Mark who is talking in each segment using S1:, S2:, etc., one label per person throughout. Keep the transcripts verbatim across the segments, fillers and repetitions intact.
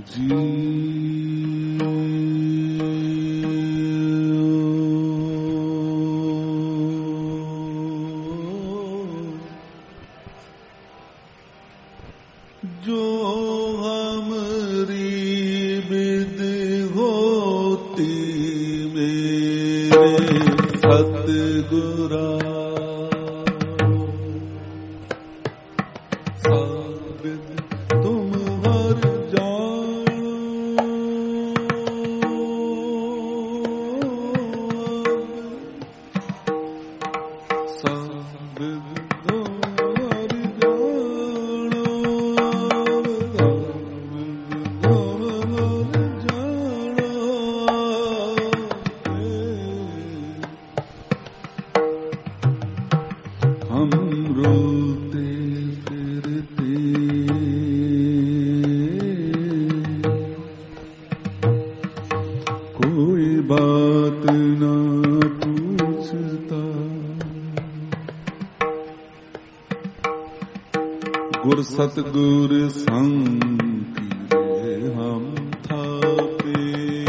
S1: सतगुर संग कीरे हम थापे,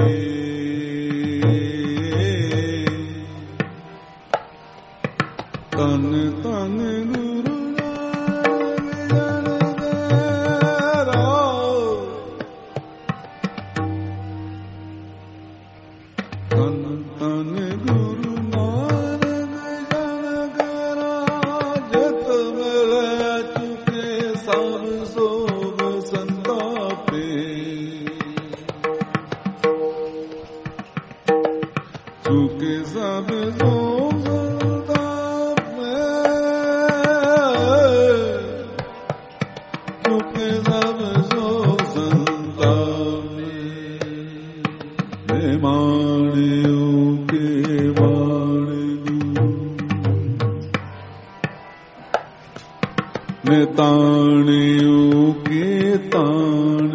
S1: तन तन गुरु नानक तेरा, तन तन गुरु नानक जन करा, जत मिले चुके सब सोग संतापे, चुके सब सोग संतापे, चुके सब सोग संतापे, मैं माणियों के माण गुरु, मैं ताणियों के ताण,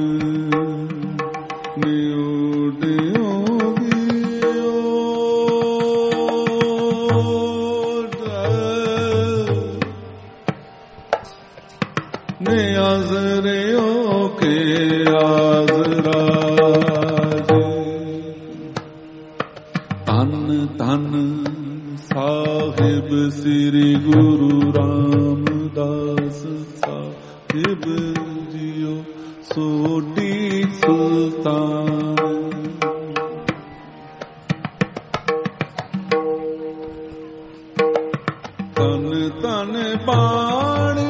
S1: आजरियों के आजराज, धन धन साहिब श्री गुरु रामदास साहिब जियो सोटी सुल्तान, तन तन बाणी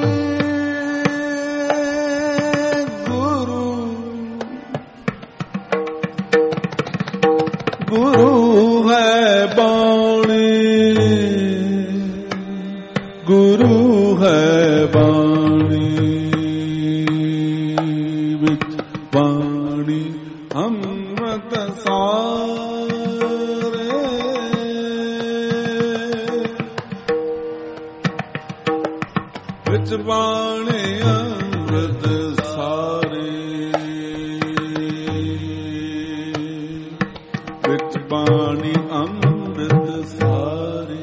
S1: गुरु है बाणी, गुरु है बाणी, विच बाणी अमृत सारे, विच बाणी अमृत सारे, बाणी अमृत सारे,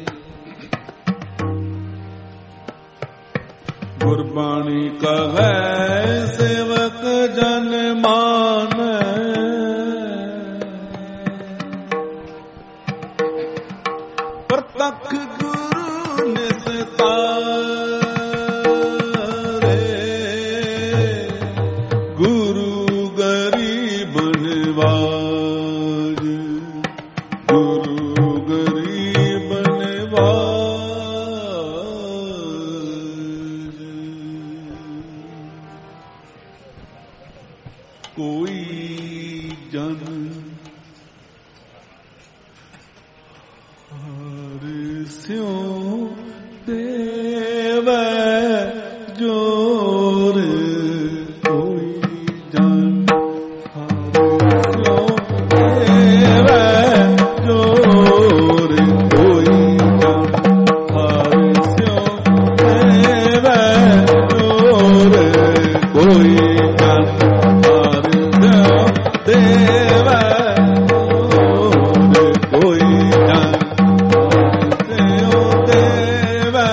S1: गुरबाणी कहे सेवक जन मानै, प्रतख गुरु निस्तारे, गुरु गरीब निवाज, गुरु गरीब निवाज, कोई जन हर स्यों देवै जोर, कोई जन हर स्यों देवै जोर, कोई जन हर स्यों देवै जोर, कोई जन हर स्यों देवै जोर, कोई जन स्यों देवै,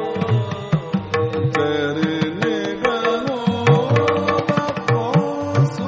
S1: तेरे निगमों का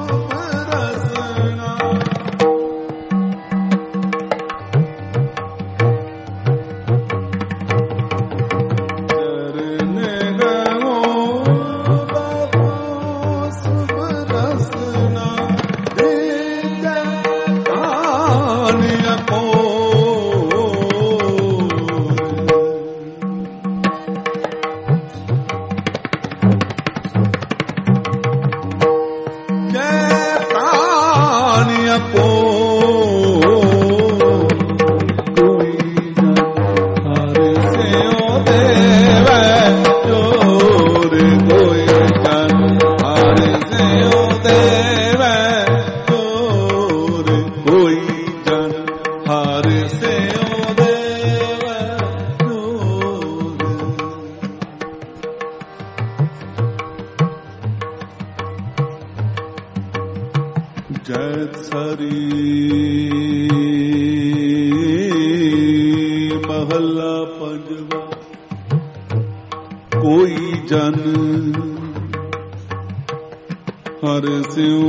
S1: ਜੈਤ ਸਰੀ ਮਹੱਲਾ ਪੰਜਵਾ। ਕੋਈ ਜਨ ਹਰ ਸਿਉ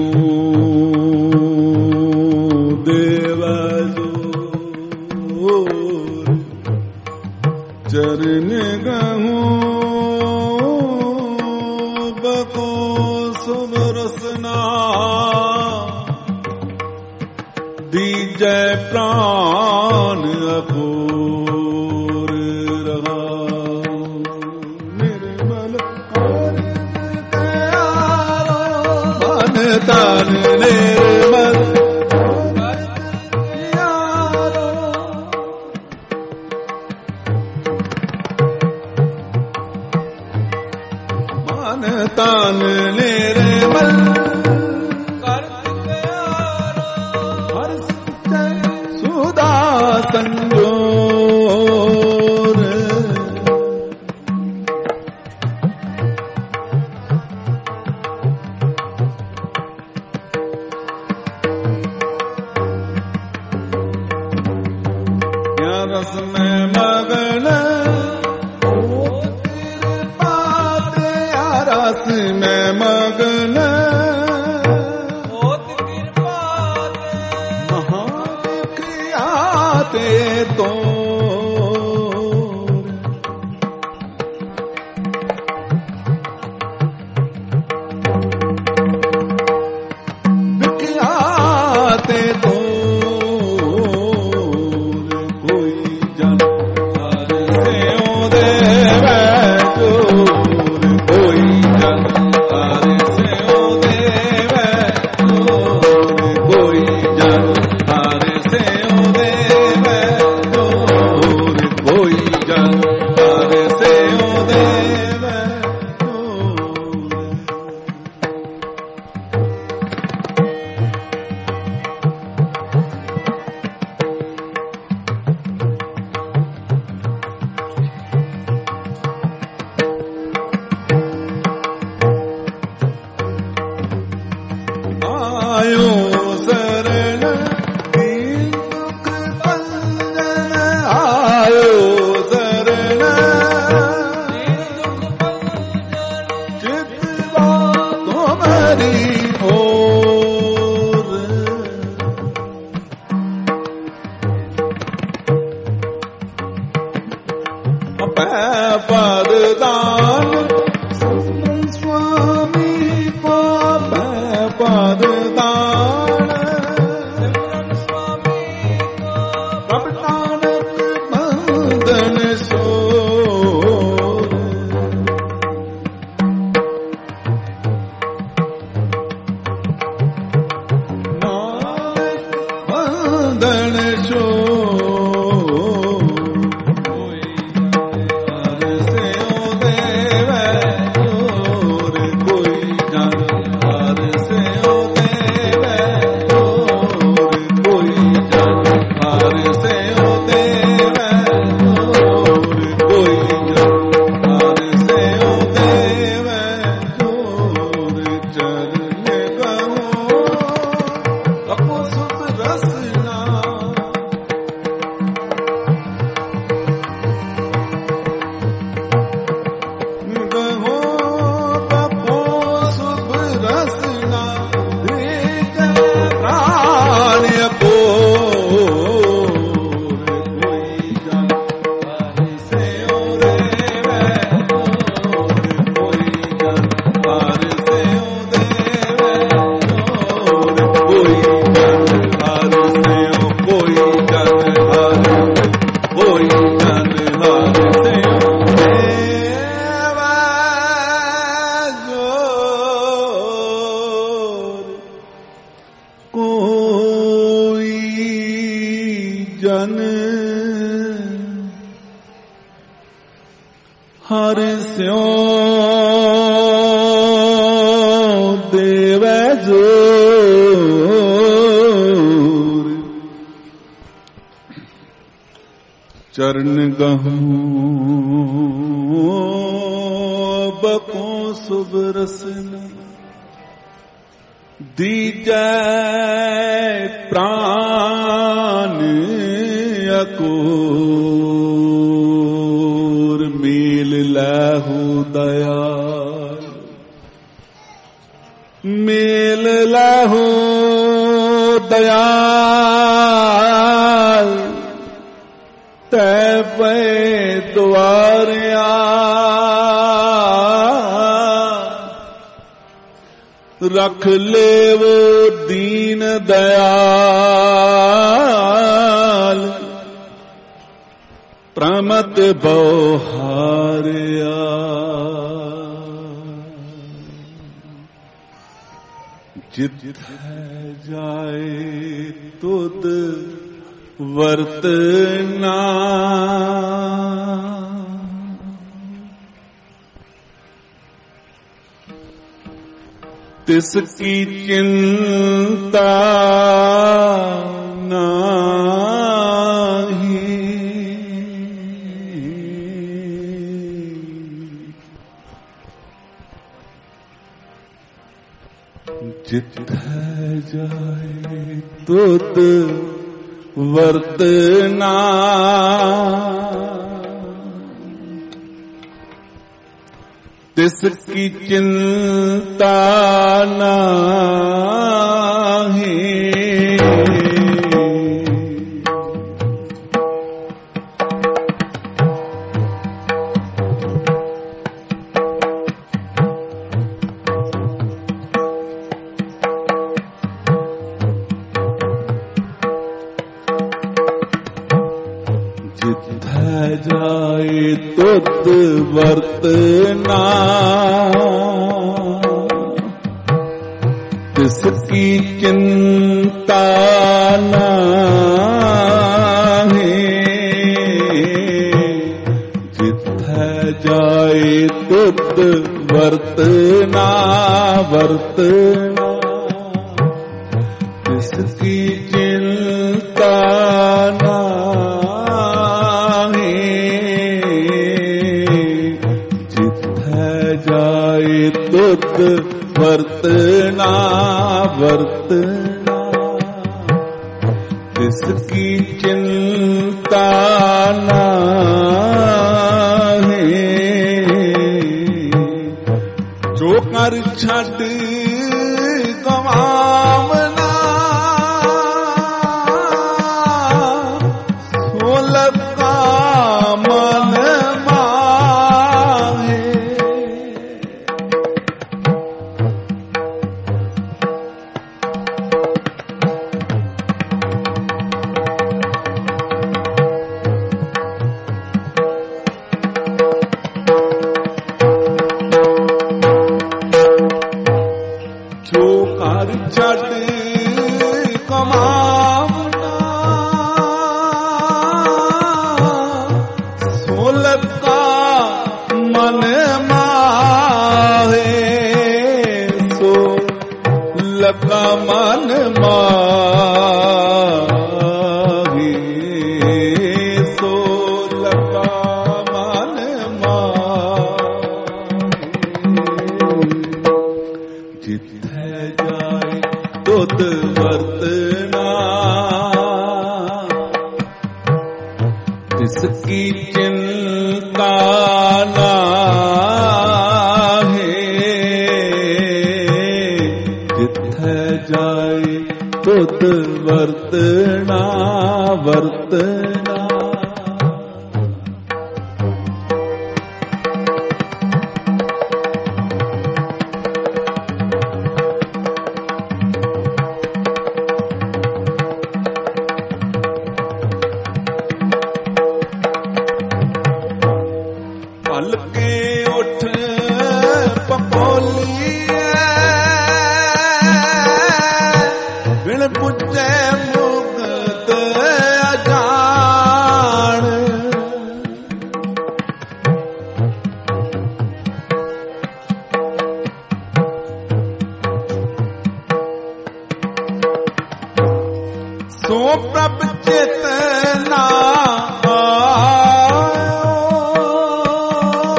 S1: ਦੇਵੈ ਜੋਰ ਚਰਨ ਗਹੁ ਬਕੋ ਸੁਭ ਰਸਨਾ ਦੀਜੈ ਪ੍ਰਾਨ ਅਪੂਰ ਰਹਾ। ਨਿਰਮਲ ਮਨ ਤਨ ਨਿਰਮਲ ਮਨ ਤਨ ਨਿਰਮਲ ਸੰਜੋਰ ਯਾ ਰਸ ਮੈਂ ਮਗਨ ਕਿਰਪਾ ਤੇ ਯਾ ਰਸ ਮੈਂ ਮਗਨ ਤੇ ਤੋਰ ਵਿਖਿਆ ਤੇ ਤੋਰ ਕੋਈ ਜਨ ਹਰ ਸਿਉ ਦੇਵੈ ਜੋਰ ਕੋਈ ਜਨ ਹਰ ਸਿਉ ਦੇਵੈ ਜੋਰ ਕੋਈ ਜਨ ਹਰ ਸਿਉ ਪਦ ਦਾਨ ਸੁਆਮੀ ਪਾਪੈ ਪਦ ਦਾਨ ਸੁਆਮੀ ਪ੍ਰਭ ਨਾਨਕ ਬੰਦਨ ਸੋਰ ਨਾਨਕ ਬੰਦਨ ਸੋਰ ਹਰ ਸਿਉ ਦੇਵੈ ਜੋਰ ਚਰਨ ਗਹੁ ਬਕੋ ਸੁਭ ਰਸਨਾ ਦੀਜੈ ਪ੍ਰਾਨ ਅਕੂਰ ਮੇਲ ਲਹੂ ਦਇਆਲ ਮੇਲ ਲਹੂ ਦਇਆਲ ਤੈ ਪੈ ਦੁਆਰਿਆ ਰਖ ਲੇਵੋ ਦੀਨ ਦਇਆਲ ਪ੍ਰਮਤ ਬਹੁ ਹਾਰਿਆ ਜਿਥੈ ਜਾਏ ਤੁਧ ਵਰਤਨਾ ਤਿਸ ਕੀ ਚਿੰਤਾ ਨਾਹੀ ਜਿਥੈ ਜਾਏ ਤੁਧ ਵਰਤਨਾ ਤਿਸ ਕੀ ਚਿੰਤਾ ਨਾਹੀ ਜਿਥੈ ਜਾਏ ਤੁਧ ਵਰਤਨਾ ਤਿਸ ਕੀ ਚਿੰਤਾ ਨਾਹੀ ਜਿਥੈ ਜਾਏ ਤੁਧ ਵਰਤਨਾ ਵਰਤਨਾ ਤਿਸ ਕੀ ਚਿੰਤਾ ਜਾਏ ਤੁਧ ਵਰਤਨਾ ਵਰਤਨਾ ਤਿਸ ਕੀ ਚਿੰਤਾ ਨਾਹੀ ਜੋ ਕਰ ਛੱਡ ਕਮਾਵਨਾ ਸੋ ਲੱਗਾ ਮਨ ਛੱਡ ਕਮਾਵਨਾ ਸੋ ਲੱਗਾ ਮਨ ਮਾਹੇ ਸੋ ਲੱਗਾ ਮਨ ਮਾਹੇ ਸੋ ਲੱਗਾ ਮਨ ਮਾਹੇ ਜਿਥੈ ਜਾਏ ਤੁਧ ਵਰਤਨਾ ਤਿਸ ਕੀ ਚਿੰਤਾ ਨਾਹੀ ਜਿਥੈ ਜਾਏ ਤੁਧ ਵਰਤਨਾ ਵਰਤਨਾ ਭਲਕੇ ਉੱਠ ਪਪੋਲੀਐ ਬਿਨ ਪੁੱਛੇ ਮੁਕਤ ਅਜਾਣ ਸੋ ਪ੍ਰਭ ਚੇਤਨਾ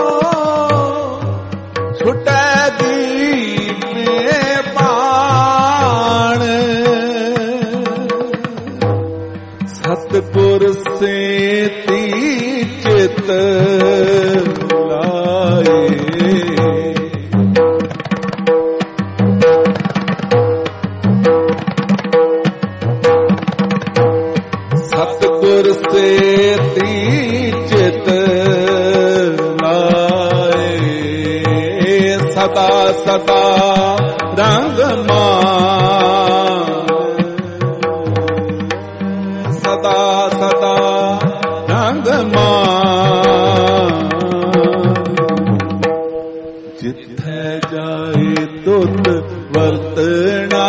S1: ਛੁਟੈ ਦੀਨੇ ਪਾ ਚਿਤ ਲਾਏ। ਸਤਿਗੁਰ ਸੇਤੀ ਚਿਤ ਲਾਏ। ਸਦਾ ਸਦਾ ਰੰਗ ਮਾਨ, ਸਦਾ ਸਦਾ ਰੰਗ ਮਾਨ। ਜਿੱਥੇ ਜਾਏ ਤੁਧ ਵਰਤਣਾ,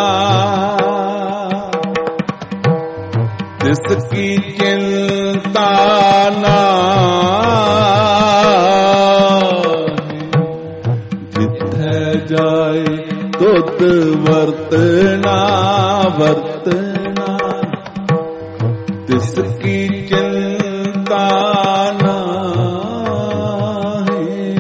S1: ਤਿਸ ਕੀ ਚਿੰਤਾ ਨਾਹੀ। ਜਿੱਥੇ ਜਾਏ ਤੁਧ ਵਰਤਣਾ, ਵਰਤਣਾ ਤਿਸ ਕੀ ਚਿੰਤਾ ਨਾਹੀ।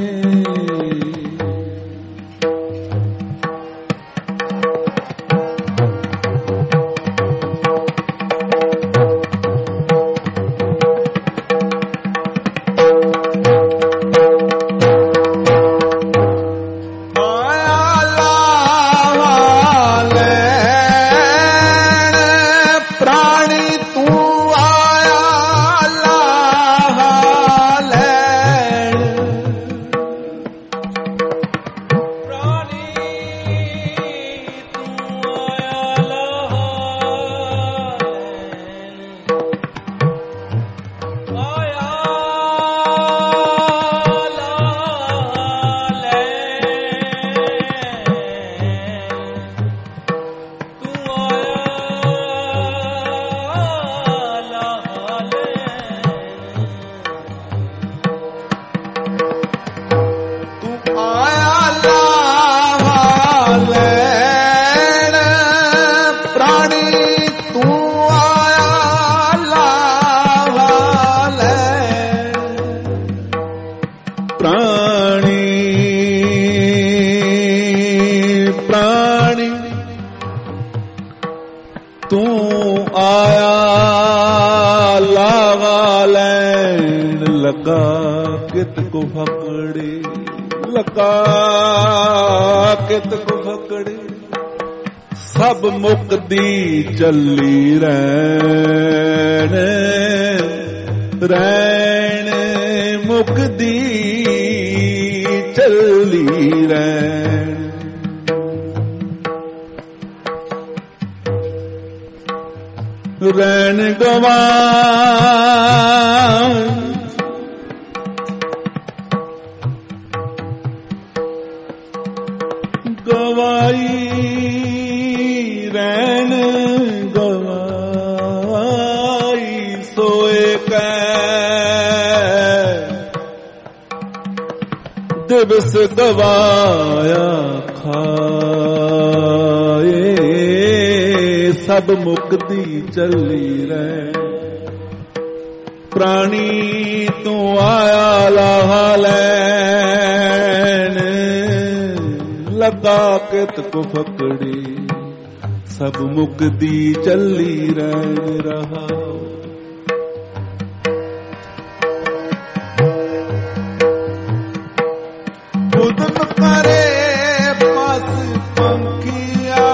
S1: ਕਿਤ ਕੋ ਫਕੜੇ, ਲਗਾ ਕਿਤ ਕੋ ਫਕੜੇ। ਸਭ ਮੁਕਦੀ ਚੱਲੀ ਰਹਿਣ, ਰਹਿਣ ਮੁਕਦੀ ਚੱਲੀ ਰਹਿਣ। ਰਹਿਣ ਗਵਾਨ ਗਵਾਈ, ਰਹਿਣ ਗਵਾਈ ਸੋਏ ਕੈ। ਦਿਵਸ ਗਵਾਇਆ ਖਾਏ, ਸਭ ਮੁਕਦੀ ਚੱਲੀ ਰਹਿ। ਪ੍ਰਾਣੀ ਤੂੰ ਆਇਆ ਲਾਹਾ ਲੈਣ, ਲਗਾ ਕਿਤ ਕੋ ਫਕੜੀ। ਸਭ ਮੁਕਦੀ ਚੱਲੀ ਰਹਿਣ ਰਹਾ। ਉਦਮ ਕਰੇ ਪਸ ਪੰਖੀਆ,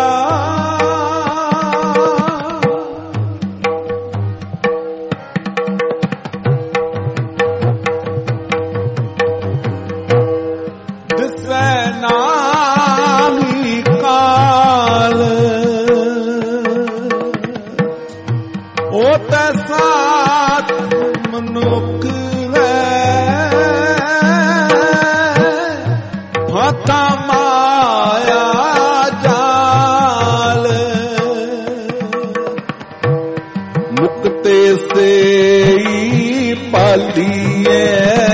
S1: ਦਿਸੈ ਨਾਹੀ ਕਾਲ। ਉਹ ਤਾਂ ਸਾਥ ਮਨੁੱਖ ਮਾਤਾ ਮਾਇਆ ਜਾਲ। ਮੁਕਤੇ ਸੇਈ ਪਾਲੀਏ,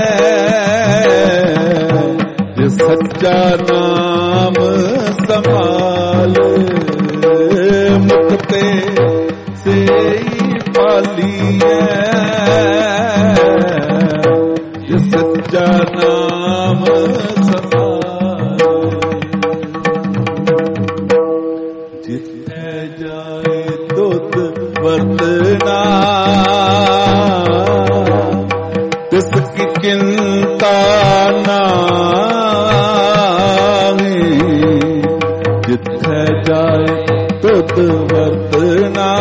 S1: ਜੇ ਸੱਚਾ ਨਾਮ ਸੰਭਾਲ। ਮੁਕਤੇ ਸੇਈ ਪਾਲੀਏ, ਜੇ ਸੱਚਾ ਨਾਮ ਵਰਤਣਾ ਤਿਸ ਕੀ ਚਿੰਤਾ ਨਾਹੀ, ਜਿੱਥੇ ਜਾਏ ਤੁਧ ਵਰਤਨਾ,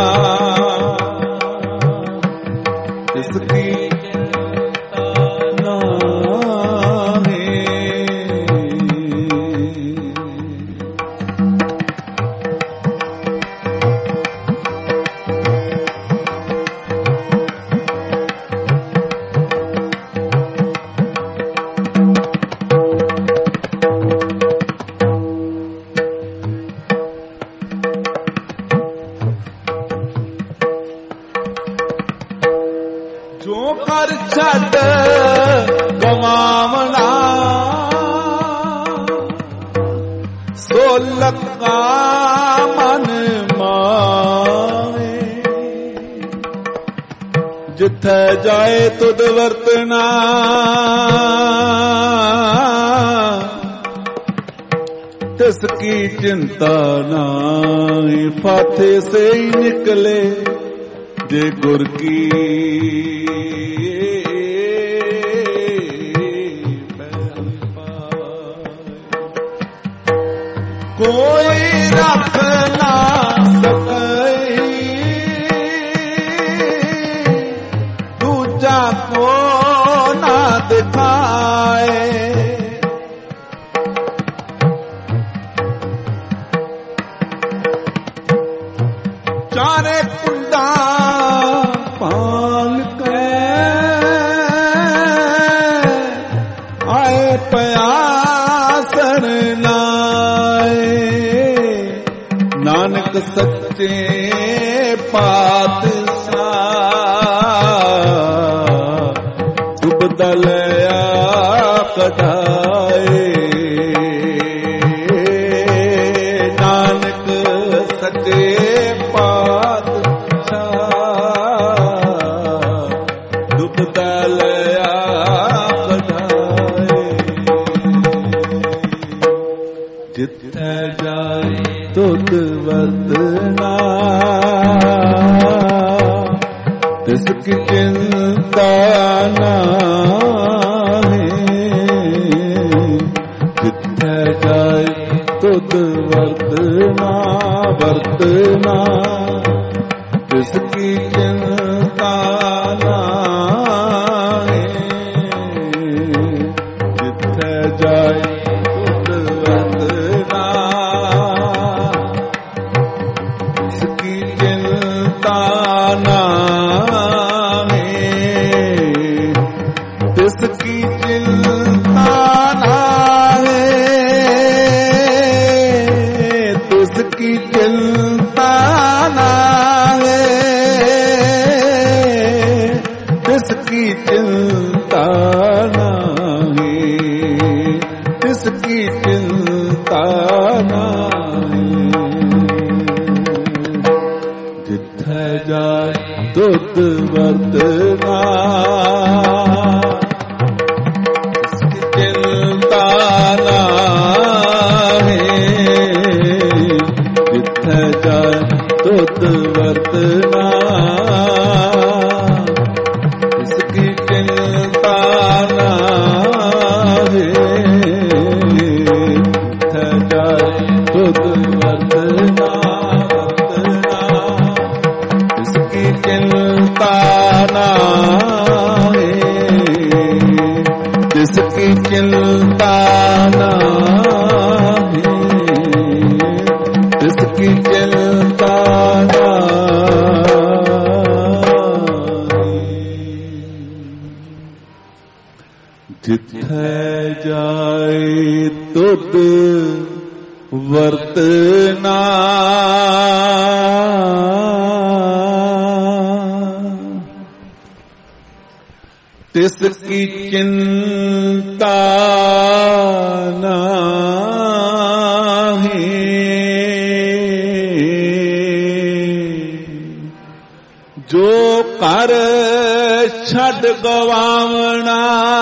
S1: ਤਿਸ ਕੀ ਜਿੱਥੇ ਜਾਏ ਤੁਧ ਵਰਤਨਾ, ਤਿਸ ਕੀ ਚਿੰਤਾ ਨਾਹੀ। ਫਾਥੇ ਸੇ ਹੀ ਨਿਕਲੇ ਜੇ ਗੁਰ ਕੀ ਕੋਈ ਰੱਖ ਨਾ ਸਕੇ, ਦੂਜਾ ਕੋ ਨਾ ਦਿਖਾਏ। ਚਾਰੇ ਕੁੰਡਾ ਪਾਲ ਕੇ ਆਏ ਪਿਆਸਣ ਲਾਏ, ਨਾਨਕ ਸੱਚੇ ਪਾਤਸ਼ਾਹ ਡੁੱਬਦਾ ਲਿਆ ਕਢਾਏ। ਨਾਨਕ ਸੱਚੇ ਪਾਤਸ਼ਾਹ ਡੁੱਬਦਾ ਲਿਆ ਕਢਾਏ। ਜਿੱਥੇ ਜਾਏ ਤੁਧ ਵਰਤਨਾ, ਤਿਸ ਕੀ ਚਿੰਤਾ ਨਾਹੀ। ਜਿੱਥੇ ਜਾਏ ਤੁਧ ਵਰਤਨਾ, ਵਰਤਨਾ ਤਿਸ ਕੀ ਚਿੰਤਾ ਨਾਹੀ। ਜਿੱਥੇ ਜਾਏ ਤੁਧ ਵਰਤਨਾ, ਤਿਸ ਕੀ ਚਿੰਤਾ ਨਾਹੀ। ਤਿਸ ਕੀ ਚਿੰਤਾ ਨਾਹੀ, ਤਿਸ ਕੀ ਚਿੰਤਾ ਨਾਹੀ। ਤਿਸ ਕੀ ਚਿੰਤਾ ਨਾਹੀ, ਤਿਸ ਕੀ ਚਿੰਤਾ ਨਾਹੀ। ਜਿੱਥੇ ਜਾਏ ਤੁਧ ਵਰਤਨਾ, ਤਿਸ ਕੀ ਚਿੰਤਾ ਨਾਹੀ। ਜਿੱਥੇ ਜਾਏ ਤੁਧ ਵਰਤਨਾ, ਤਿਸ ਕੀ ਚਿੰਤਾ ਨਾਹੀ। ਜਿੱਥੇ ਜਾਏ ਤੁਧ ਵਰਤਨਾ, ਵਰਤਨਾ ਤਿਸ ਕੀ ਚਿੰਤਾ ਨਾਹੀ। ਤਿਸ ਕੀ ਚਿੰਤਾ ਨਾਹੀ। ਤਿਸ ਕੀ ਚਿੰਤਾ ਨਾਹੀ। ਜਿੱਥੇ ਜਾਏ ਤੁਧ ਵਰਤਨਾ, ਤਿਸ ਕੀ ਚਿੰਤਾ ਨਾਹੀ। ਜੋ ਘਰ ਛੱਡ ਗਵਾਵਣਾ,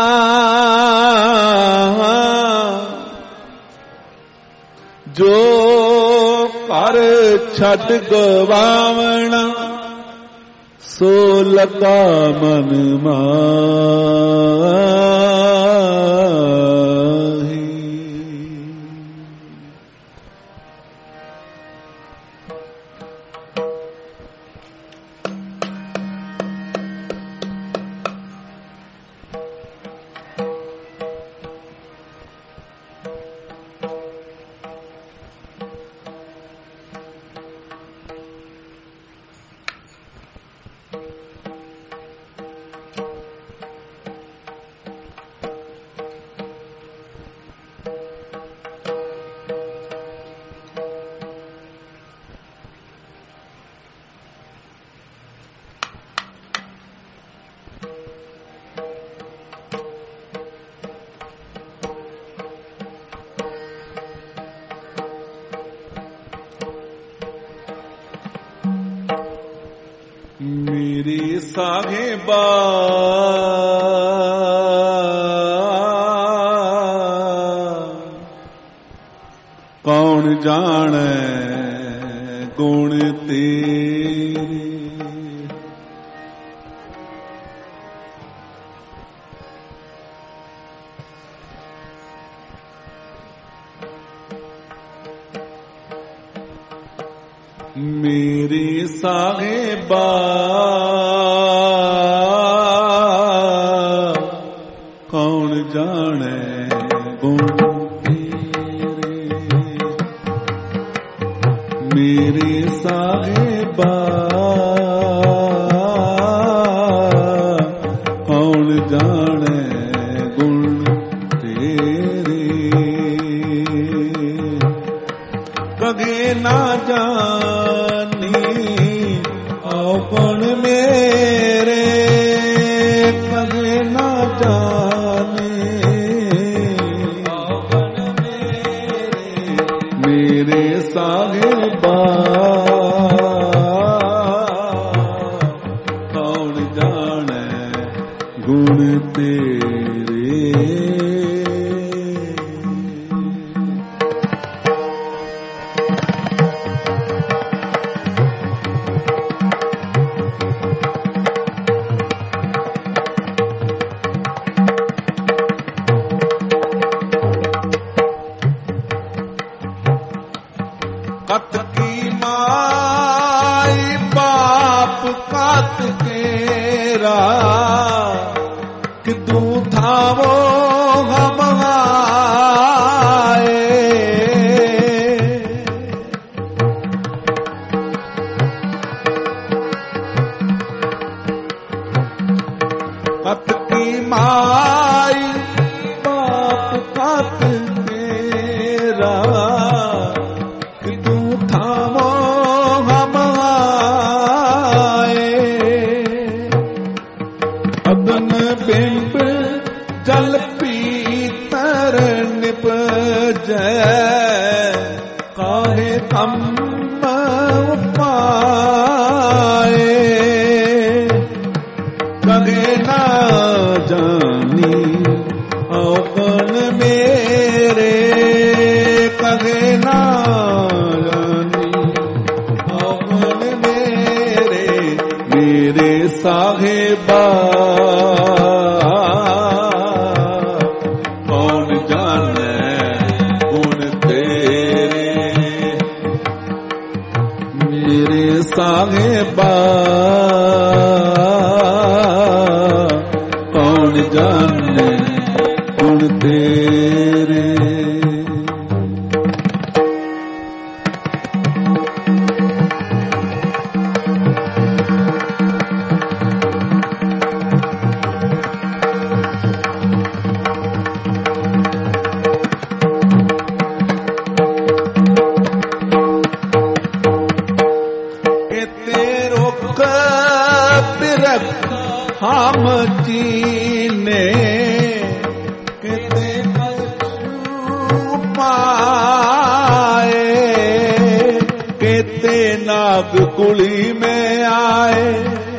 S1: ਜੋ ਘਰ ਛੱਡ ਗਵਾਵਣਾ, सो लगा मन माही। मेरे साहिबा कौन जाने गुण तेरे। मेरे साहिबा कौन जाने गुण तेरे। मेरे साहिबा कौन जाने गुण तेरे। कगे ना जानी औगुण मेरे। कगे ना जाने औगुण मेरे। मेरे साहिबा कौन जाने गुण तेरे। कत की माई बाप कत तेरा। कि तू था वो हम आए। कत की माई बाप कत तेरा। अगन बिंब जल पीतर निपजै। काहे कम उपाए। कगे ना जानी औगुण मेरे। कगे ना जानी औगुण मेरे। मेरे साहिबा कौन जाने गुण तेरे। मेरे साहिबा कौन जाने गुण तेरे। हम चीने किते पाए। किते नाग कुली में आए।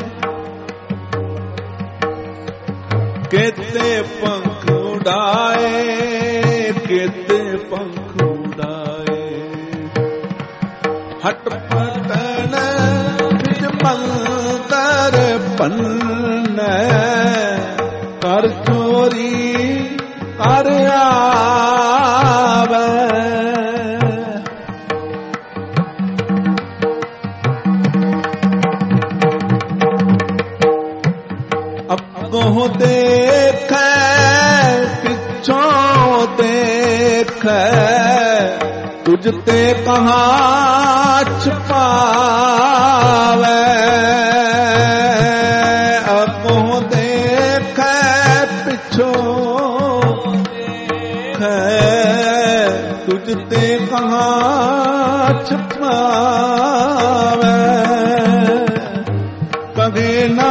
S1: किते पंख उड़ाए। किते पंख उड़ाए। हट पटन मंतर ਪੰਨੈ ਕਰ ਚੋਰੀ ਕਰ ਆਵੈ। ਅੱਗੋਂ ਦੇਖੈ ਪਿੱਛੋਂ ਦੇਖੈ ਤੁਝ ਤੇ ਕਹਾਂ ਛੁਪਾਵੈ। ਅੱਗੋਂ ਦੇਖੈ ਪਿੱਛੋਂ ਦੇਖੈ ਤੁਝ ਤੇ ਕਹਾਂ ਛੁਪਾਵੈ। ਕਦੇ ਨਾ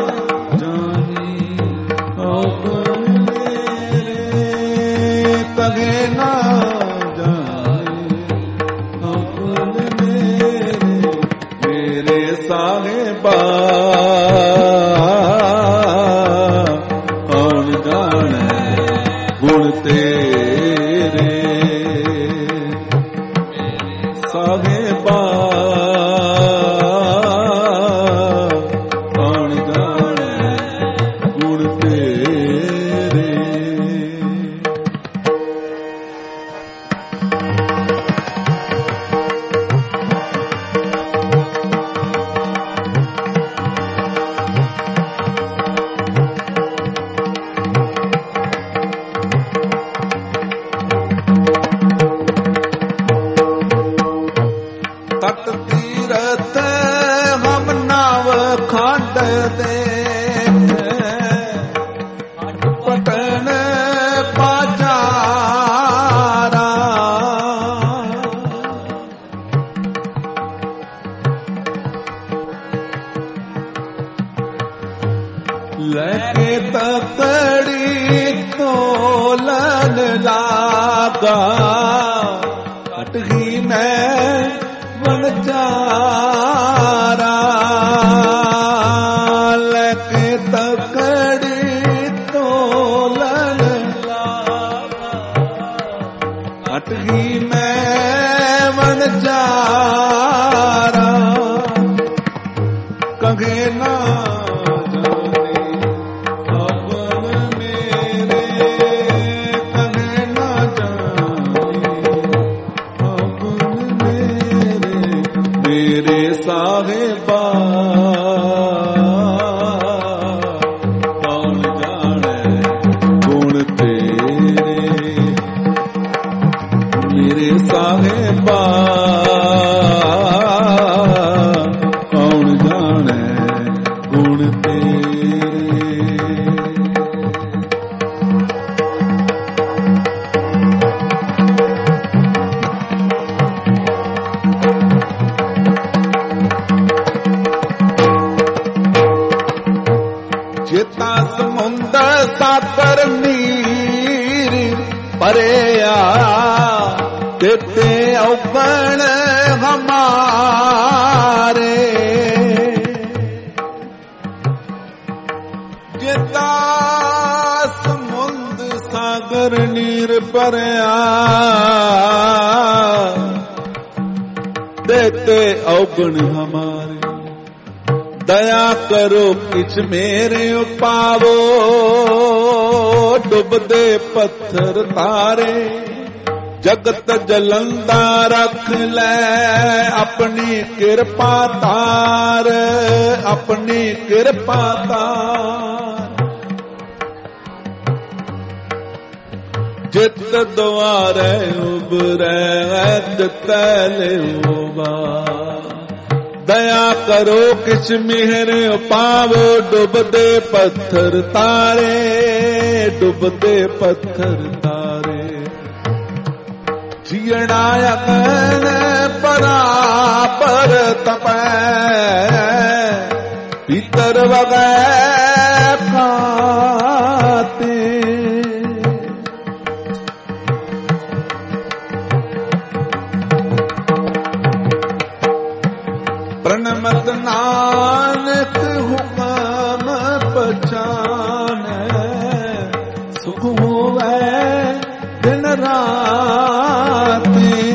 S1: ਕੌਣ ਜਾਣੈ ਗੁਣ ਤੇਰੇ ਸਾਹਿਬਾ। ਕੌਣ ਜਾਣੈ ਗੁਣ ਤੇਰੇ। ਤਟ ਤੀਰਥ ਹਮ ਨਵ ਖੰਡ ਦੇਖੈ ਪਟਨ ਬਾਜਾਰਾ। ਲੈ ਕੇ ਤਕੜੀ ਤੋਲਨ ਲਾਗਾ ਅਟਗੀ ਮੈਂ ਵਣਜਾਰਾ। ਲੈ ਕੇ ਤਕੜੀ ਤੋਲਨ ਲਾਗਾ ਅਟਗੀ ਮੈਂ ਵਣਜਾਰਾ। ਕਹੇ ਨਾ ਮੇਰੇ ਸਾਹਿਬਾ। ਕੌਣ ਜਾਣੈ ਗੁਣ ਤੇਰੇ ਮੇਰੇ ਸਾਹਿਬਾ। ਕੌਣ ਜਾਣੈ ਗੁਣ ਤੇਰੇ। ਚੇਤਾ ਸਮੁੰਦਰ ਸਾਗਰ ਨੀਰ ਭਰਿਆ ਤੇਤੇ ਔਗਣ ਹਮਾਰੇ। ਚੇਤਾ ਸਮੁੰਦਰ ਸਾਗਰ ਨੀਰ ਭਰਿਆ ਤੇਤੇ ਔਗਣ ਹਮਾਰੇ। ਦਇਆ ਕਰੋ ਕਿਛ ਮੇਰੇ ਉਪਾਵੋ ਡੁੱਬਦੇ ਪੱਥਰ ਤਾਰੇ। ਜਗਤ ਜਲੰਦਾ ਰੱਖ ਲੈ ਆਪਣੀ ਕਿਰਪਾ ਤਾਰ ਆਪਣੀ ਕਿਰਪਾ ਤਾਰ। ਜਿਤ ਦੁਆਰੇ ਉਬਰੈ ਤੈਲੇ ਹੋਵਾ। ਦਇਆ ਕਰੋ ਕਿਛ ਮਿਹਰ ਪਾਵੋ ਡੁੱਬਦੇ ਪੱਥਰ ਤਾਰੇ ਡੁੱਬਦੇ ਪੱਥਰ ਤਾਰੇ। ਜੀਣਾ ਅਗਨ ਬਰਾਬਰ ਤਪੈ ਭੀਤਰ ਵਗੈ ਖਾਤੇ। ਪ੍ਰਣਮਤ ਨਾਨਕ ਹੁਕਮ ਪਛਾਨੈ ਸੁਖ ਹੋਵੈ ਦਿਨ ਰਾਤੀ।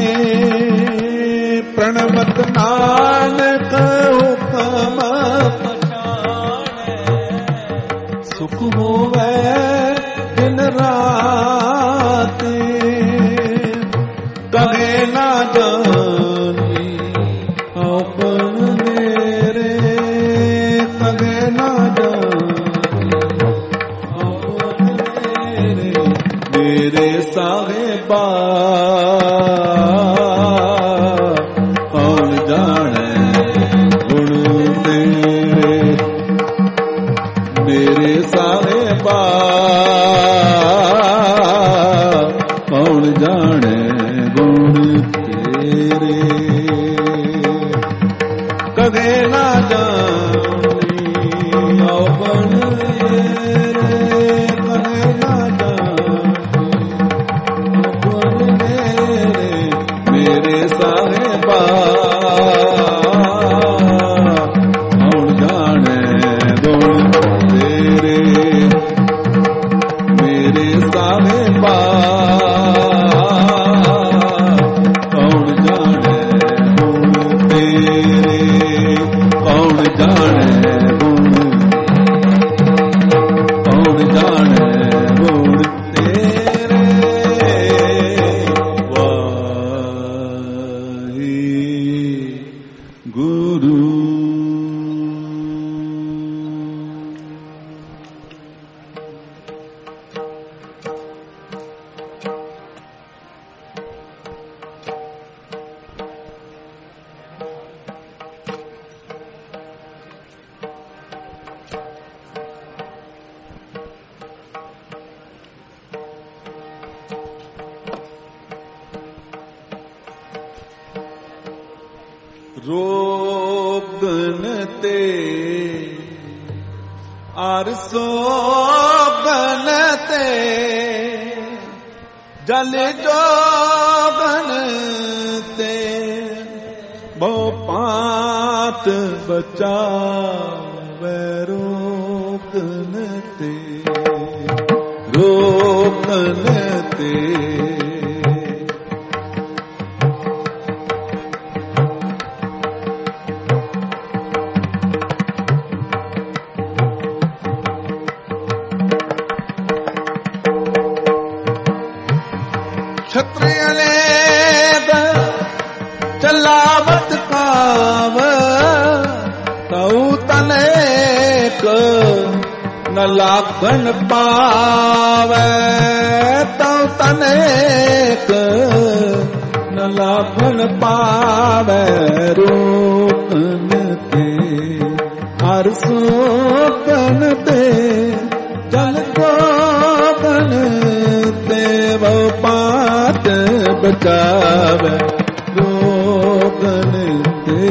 S1: ਪ੍ਰਣਮਤ ਨਾਨਕ ਹੁਕਮ ਪਛਾਨੈ कहे ना जानी अपन मेरे, कहे ना जानी अपन मेरे, मेरे साहिबा कौन जाने गुण तेरे, मेरे साहिबा कौन जाने गुण तेरे, कहे ना जानी अपन मेरे, कहे ना जानी अपन मेरे, मेरे साहिबा कौन जाने गुण तेरे, मेरे साहिबा कौन जाने गुण तेरे, कौन जाने गुण, कौन जाने गुण तेरे, वाहे गुरु। रोगन ते अरसोगन ते जल जोगन ते बहुपात बचावे, रोगन ते रोगन ते क्षत्रिय ने चलावत काव, तऊ तनेक न लाखन पावे, तऊ तनेक न लाखन पावे, रोकन ते अरसोकन ते जल जोगन ते बहुपात बचावे, रोगन ते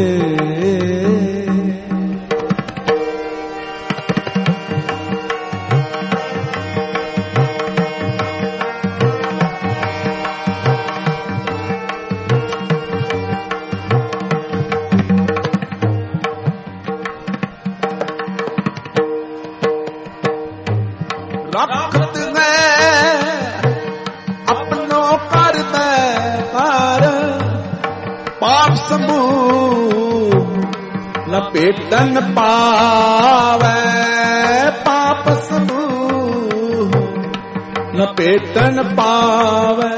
S1: रखत है अपनो कर दे कर, पाप समूह लपेटन पावे, पाप समूह लपेटन पावे,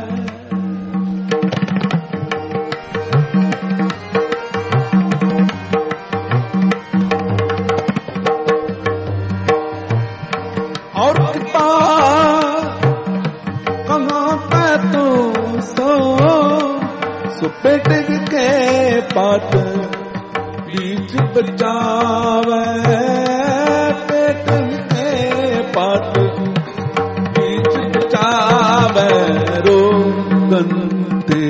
S1: और कृपा कहाँ पे तो सो सुपेट के पात बीच बचावे, पेट के पात बीच बचावे, रोकन ते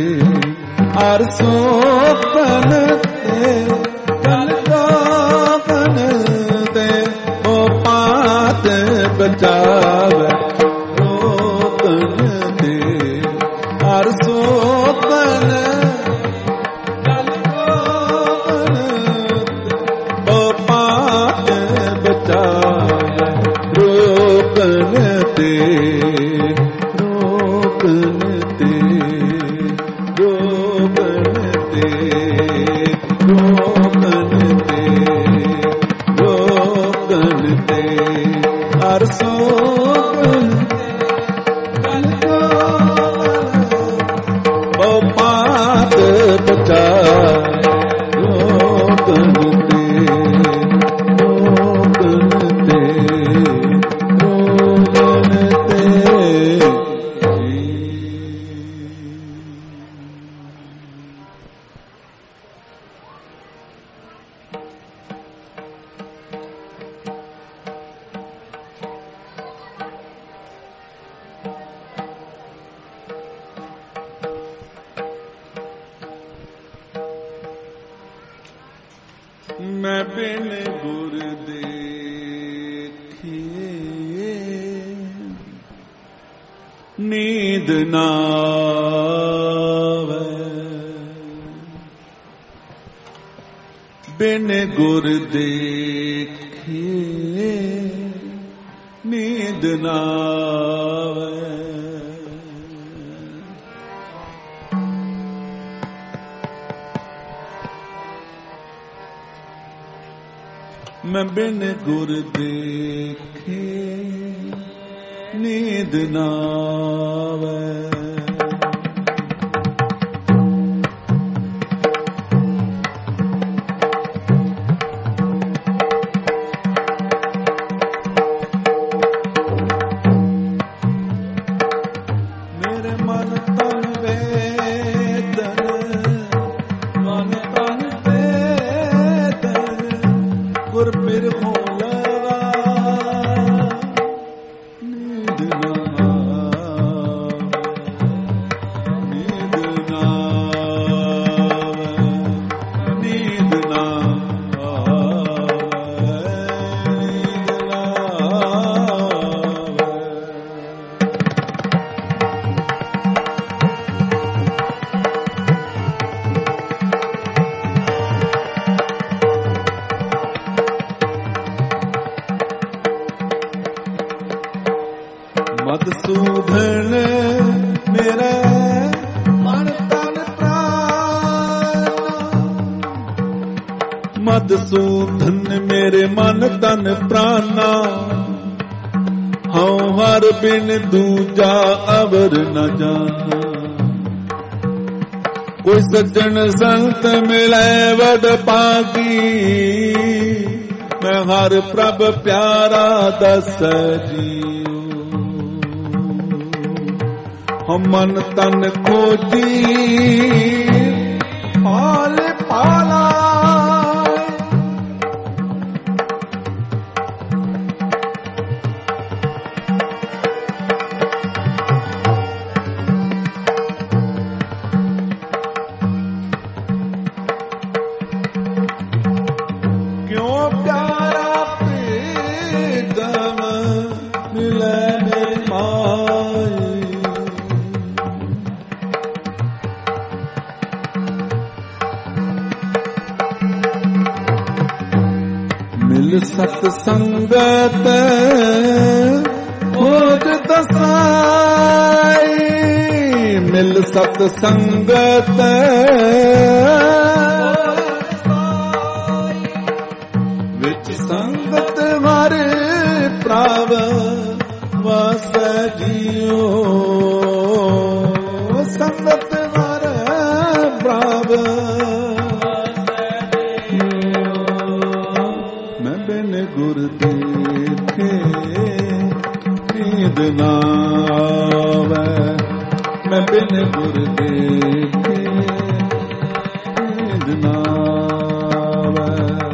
S1: अरसोकन ते जल जोगन ते बहुपात बचावे, रोकन ते अरसोकन जल जोगन बहुपात बचावे, रोकन ते रोकन ते रोकन ते रोकन ते रोकन ते अरसोकन जल जोगन ਬਚਾਏ ਰੋਕਨ ਤੇ ਰੋਕਨ ਤੇ ਰੋਕਨ ਤੇ ਮੈਂ ਬਿਨ ਗੁਰ ਦੇਖੀਏ ਨੀਂਦ ਨਾ ਆਵੇ ਬਿਨ ਗੁਰ ਦੇਖੀਏ ਨੀਂਦ ਨਾ ਆਵੇ मैं बिन गुर देखे नींद ना आवे मेरे मन तन वेदन मन तन गुर पिर भोलवा नींद ना नींद ना नींद ना ਮਧੂਸੂਦਨ ਮੇਰਾ ਮਨ ਤਨ ਪ੍ਰਾਨ ਮਧੂਸੂਦਨ ਮੇਰੇ ਮਨ ਤਨ ਪ੍ਰਾਨਾ ਹਉ ਹਰ ਬਿਨ ਦੂਜਾ ਅਵਰ ਨ ਜਾਣਾ ਕੋਈ ਸੱਜਣ ਸੰਤ ਮਿਲੈ ਵਡ ਭਾਗੀ ਮੈਂ ਹਰ ਪ੍ਰਭ ਪਿਆਰਾ ਦਸ ਜੀ मन तन खोजी पाल पाला क्यों प्यारा प्रीतम मिले माए मिल सत संगत खोज दसाई मिल सत संगत विच संगत हर प्राव वास जियो संगत हर प्राव गुर देखे नींद ना आवे मैं बिन गुर देखे नींद ना आवे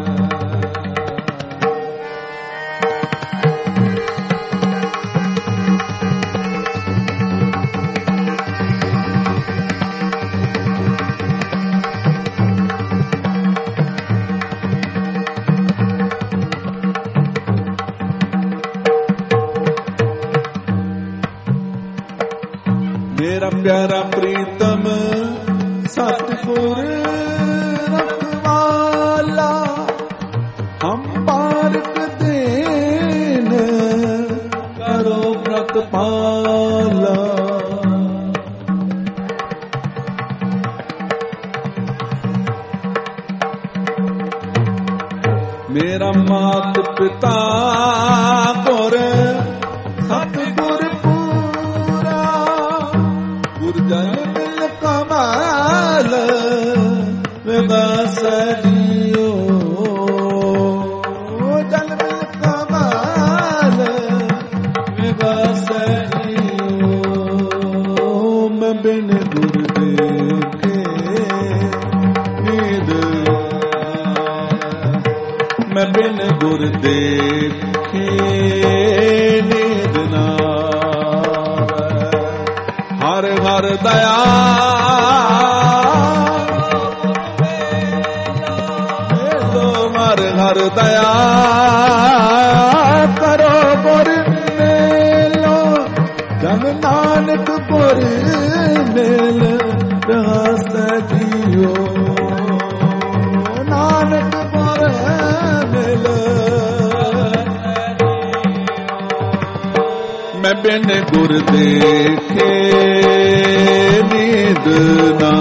S1: मेरा प्यारा प्रीतम सतगुर रखवाला हम पारक देन करो व्रत पाला मेरा मात पिता गुर सतगुर पूरा गुर जन मिल कमाल विगास जियो जल मिल कमाल विगास जियो मैं बिन गुर देखे नींद मैं बिन गुर देखे नींद ना हर हर दया हर हर दया करो गुर मेलो जन नानक गुर मेल रहस जियो नानक गुर मेल मैं बिन गुर देखे नींद ना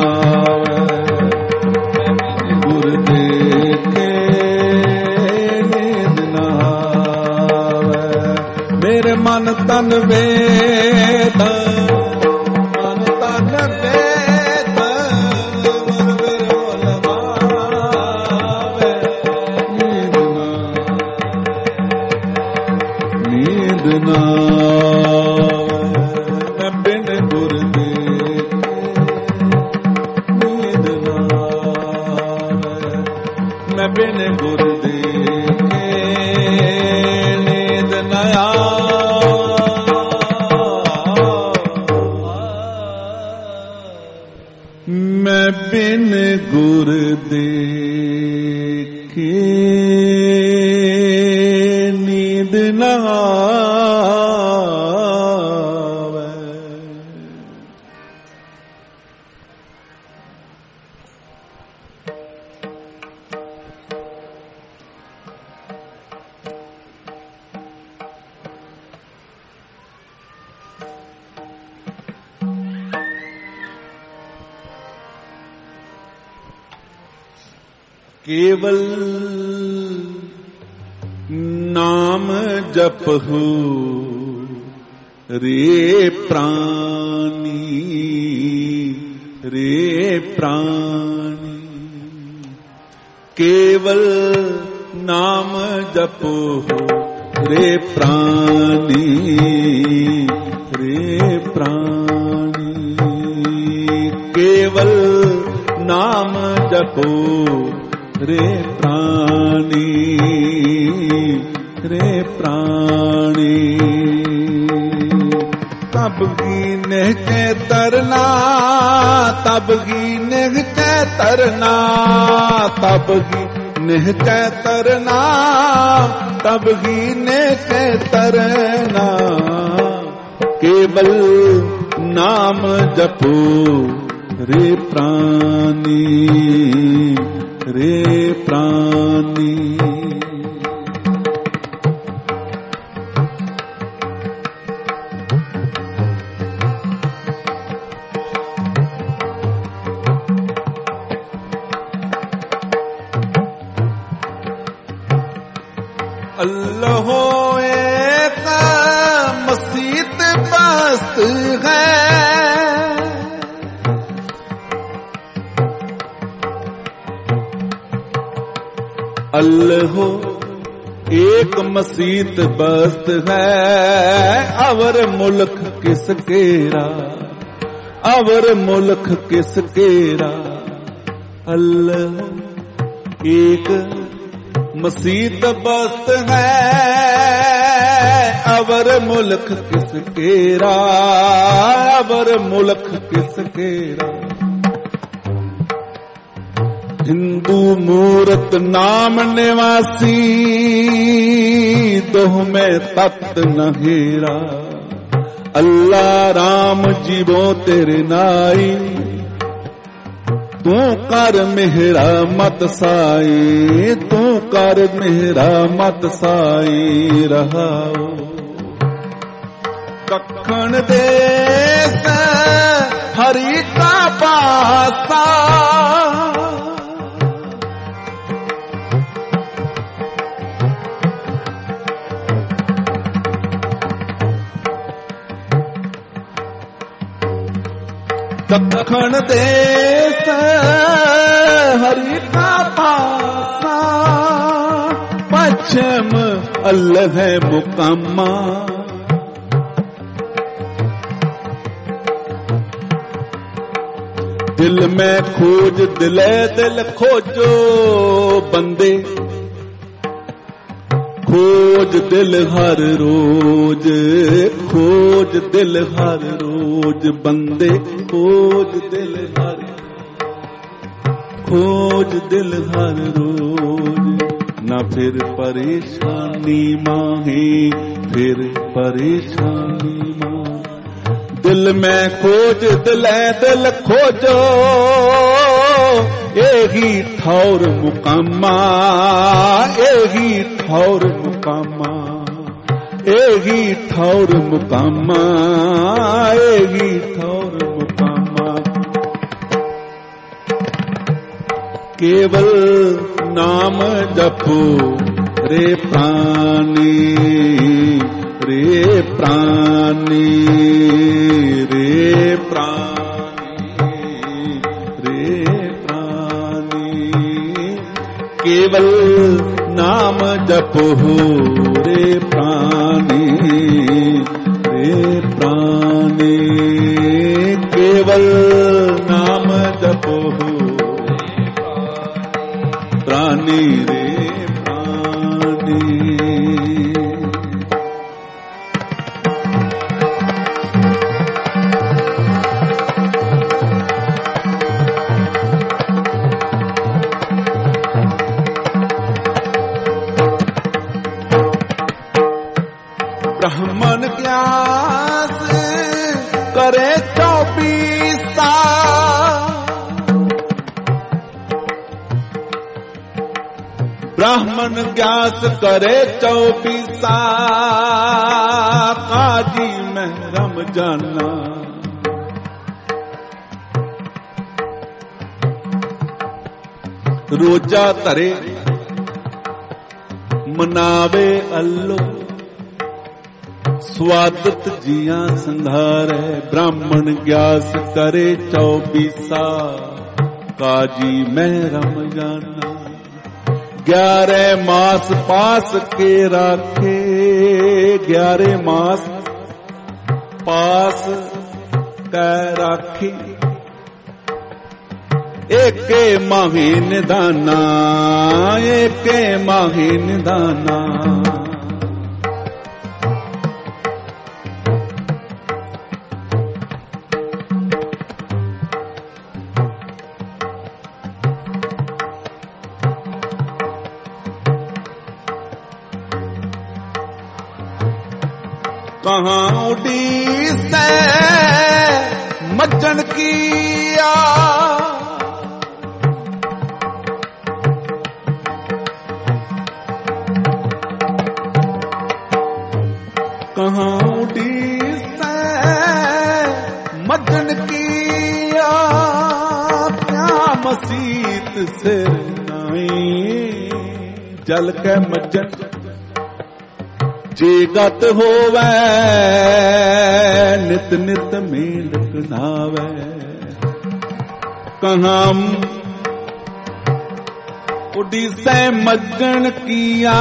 S1: गुर देखे मन तन वेद मन तन वेद नींद ना मैं बिन गुर देखे नींद ना मैं बिन गुर देखे नींद नया मैं बिन गुर देखे नींद न आवे। केवल नाम जपहु रे प्राणी रे प्राणी केवल नाम जपो रे प्राणी रे प्राणी केवल नाम जपो रे प्राणी रे प्राणी तब गिने के तरना तब गिने के तरना तब गिने के तरना तब गिने के तरना केवल नाम जपो रे प्राणी रे प्राणी अल्लाह एक मसीत बस्त है अल्लाह एक मसीत बस्त है अवर मुल्क किस केरा अवर मुल्क किस केरा अल्लाह एक मसीत बस्त है अवर मुल्क किस केरा अवर मुल्क किस केरा हिंदू मूरत नाम निवासी दोह में तत् न हेरा अल्लाह राम जीवो तेरे नाई तू कर मेहरा मत साई तू कर मेहरा मत साई रहाओ कखण देश हरि का पासा कखण देश हरि का पासा, पश्चिम अल्लाह है मुकामा। दिल में खोज दिले दिल खोजो बंदे, खोज दिल हर रोज, खोज दिल हर रोज बंदे, खोज दिल हर, खोज दिल हर रोज। न फिर परेशानी माहे, फिर परेशानी मां, दिल में खोज दिले दिल खोजो, एही ठौर मुकामा, एही ठौर मुकामा, एही ठौर मुकामा, एही ठौर मुकामा। केवल नाम जपो रे प्राणी, रे प्राणी, रे प्राणी, रे प्राणी। केवल नाम जपो रे प्राणी, रे प्राणी। केवल नाम जपो प्राणी, रे प्राणी। ब्राह्मण ज्ञास करे चौबीसा, ब्राह्मण ज्ञास करे चौबीसा, काजी महरम जाना। रोजा तरे मनावे अल्लो, स्वादत जिया संघारे। ब्राह्मण ज्ञास करे चौबीसा, काजी महरम जाना। ग्यारह मास पास के राखे, ग्यारह मास पास कै राखी। एके माहीन दाना, एके माहीन दाना। कहाँ उड़ी से मज्जन किया, कहाँ उड़ी से मज्जन किया। क्या मसीत से नाई जल के मज्जन, जेगत होवे नित नित मेलक नावे। कहाँ उड़ी से मज्जन किया,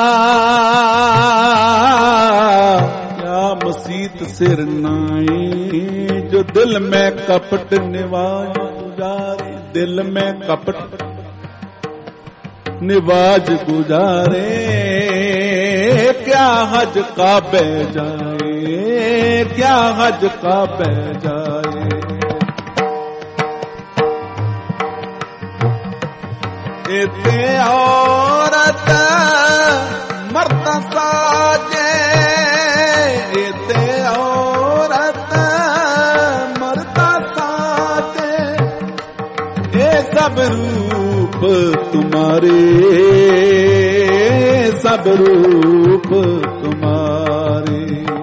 S1: क्या मसीत सिर नाई। जो दिल में कपट निवाज गुजारे, दिल में कपट निवाज गुजारे। क्या हज का बह जाए, क्या हज का बह जाए। एते औरत मर्द साजे, एते औरत मर्द साजे। ये सब रूप तुम्हारे, सब रूप तुम्हारे।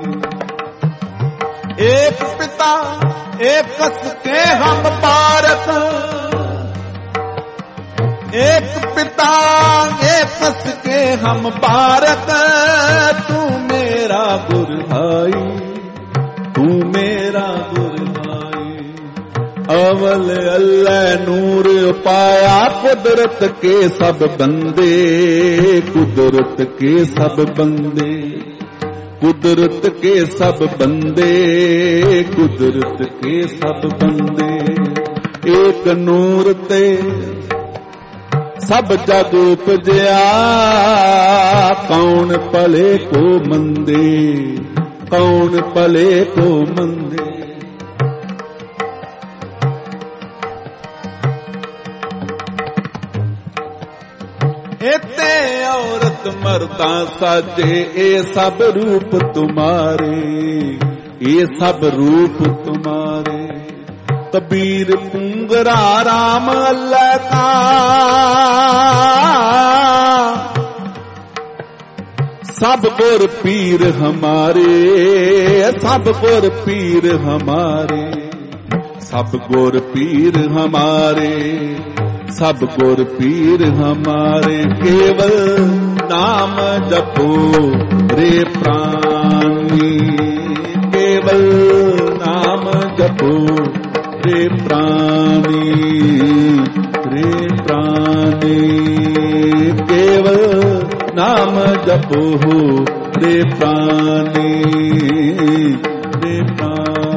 S1: एक पिता एक कस के हम भारत, एक पिता एक कस के हम भारत। तू मेरा गुरु भाई, तू मेरा गुरु भाई। अवल अल्लाह नूर पाया कुदरत के सब बंदे, कुदरत के सब बंदे, कुदरत के सब बंदे, कुदरत के सब बंदे। एक नूर ते सब जग उपजया, कौन पले को मंदे, कौन पले को मंदे। इते औरत मर्दा साजे, ए सब रूप तुम्हारे, ये सब रूप तुम्हारे। कबीर पुंगरा राम अल्लाह का, सब गुर पीर हमारे, सब गुर पीर हमारे, सब गुर पीर हमारे, सब गुर पीर हमारे। केवल नाम जपो रे प्राणी, केवल नाम जपो रे प्राणी, रे प्राणी। केवल नाम जपो रे प्राणी, रे प्राणी।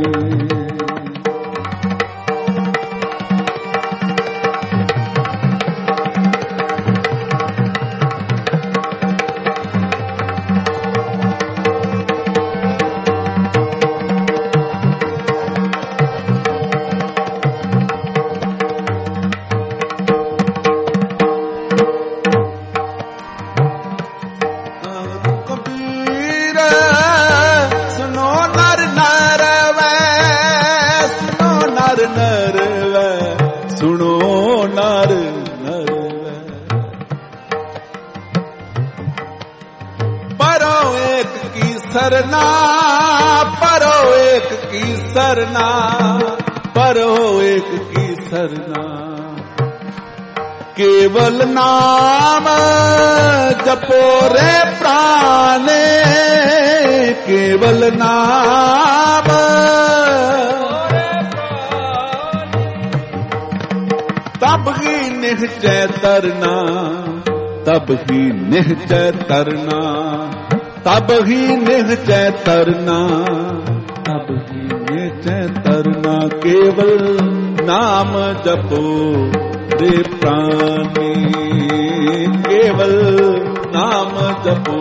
S1: सरना परो एक की सरना, परो एक की सरना। केवल नाम जपो रे प्राणे, केवल नाम तब ही निश्चय तरना, तब ही निश्चय तरना, तब ही निश्चय तरना, तब ही निश्चय तरना। केवल नाम जपो रे प्राणी, केवल नाम जपो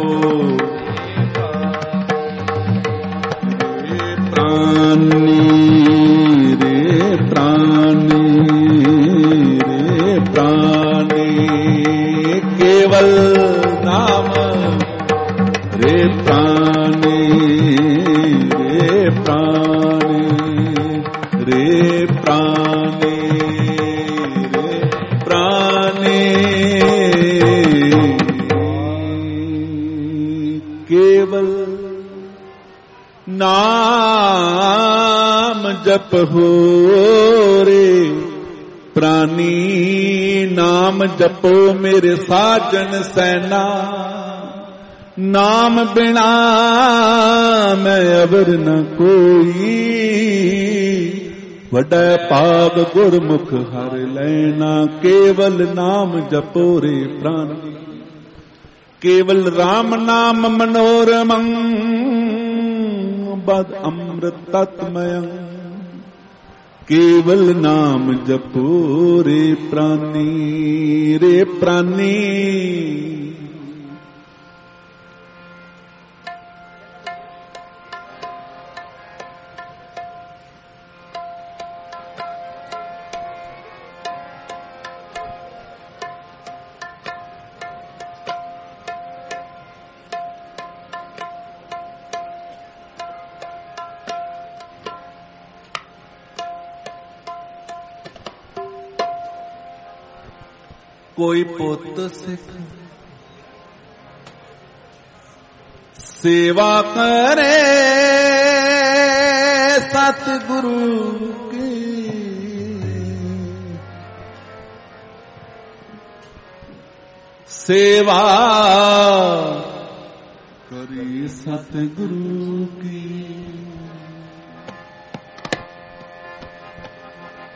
S1: रे प्राणी, रे प्राणी, रे प्राणी। केवल नाम रे प्राणी, रे प्राणी, रे प्राणी, रे प्राणी। केवल नाम जप हो रे प्राणी, नाम जपो मेरे साजन सैना। नाम बिना मैं अवर न कोई, वडै पाग गुरमुख हर लेना। केवल नाम जपो रे प्राणी, केवल राम नाम मनोरमं, बद अमृत तत्मयं। केवल नाम जपो रे प्राणी, रे प्राणी। कोई पुत सिख सेवा करे सतगुरु की, सेवा करी सतगुरु की।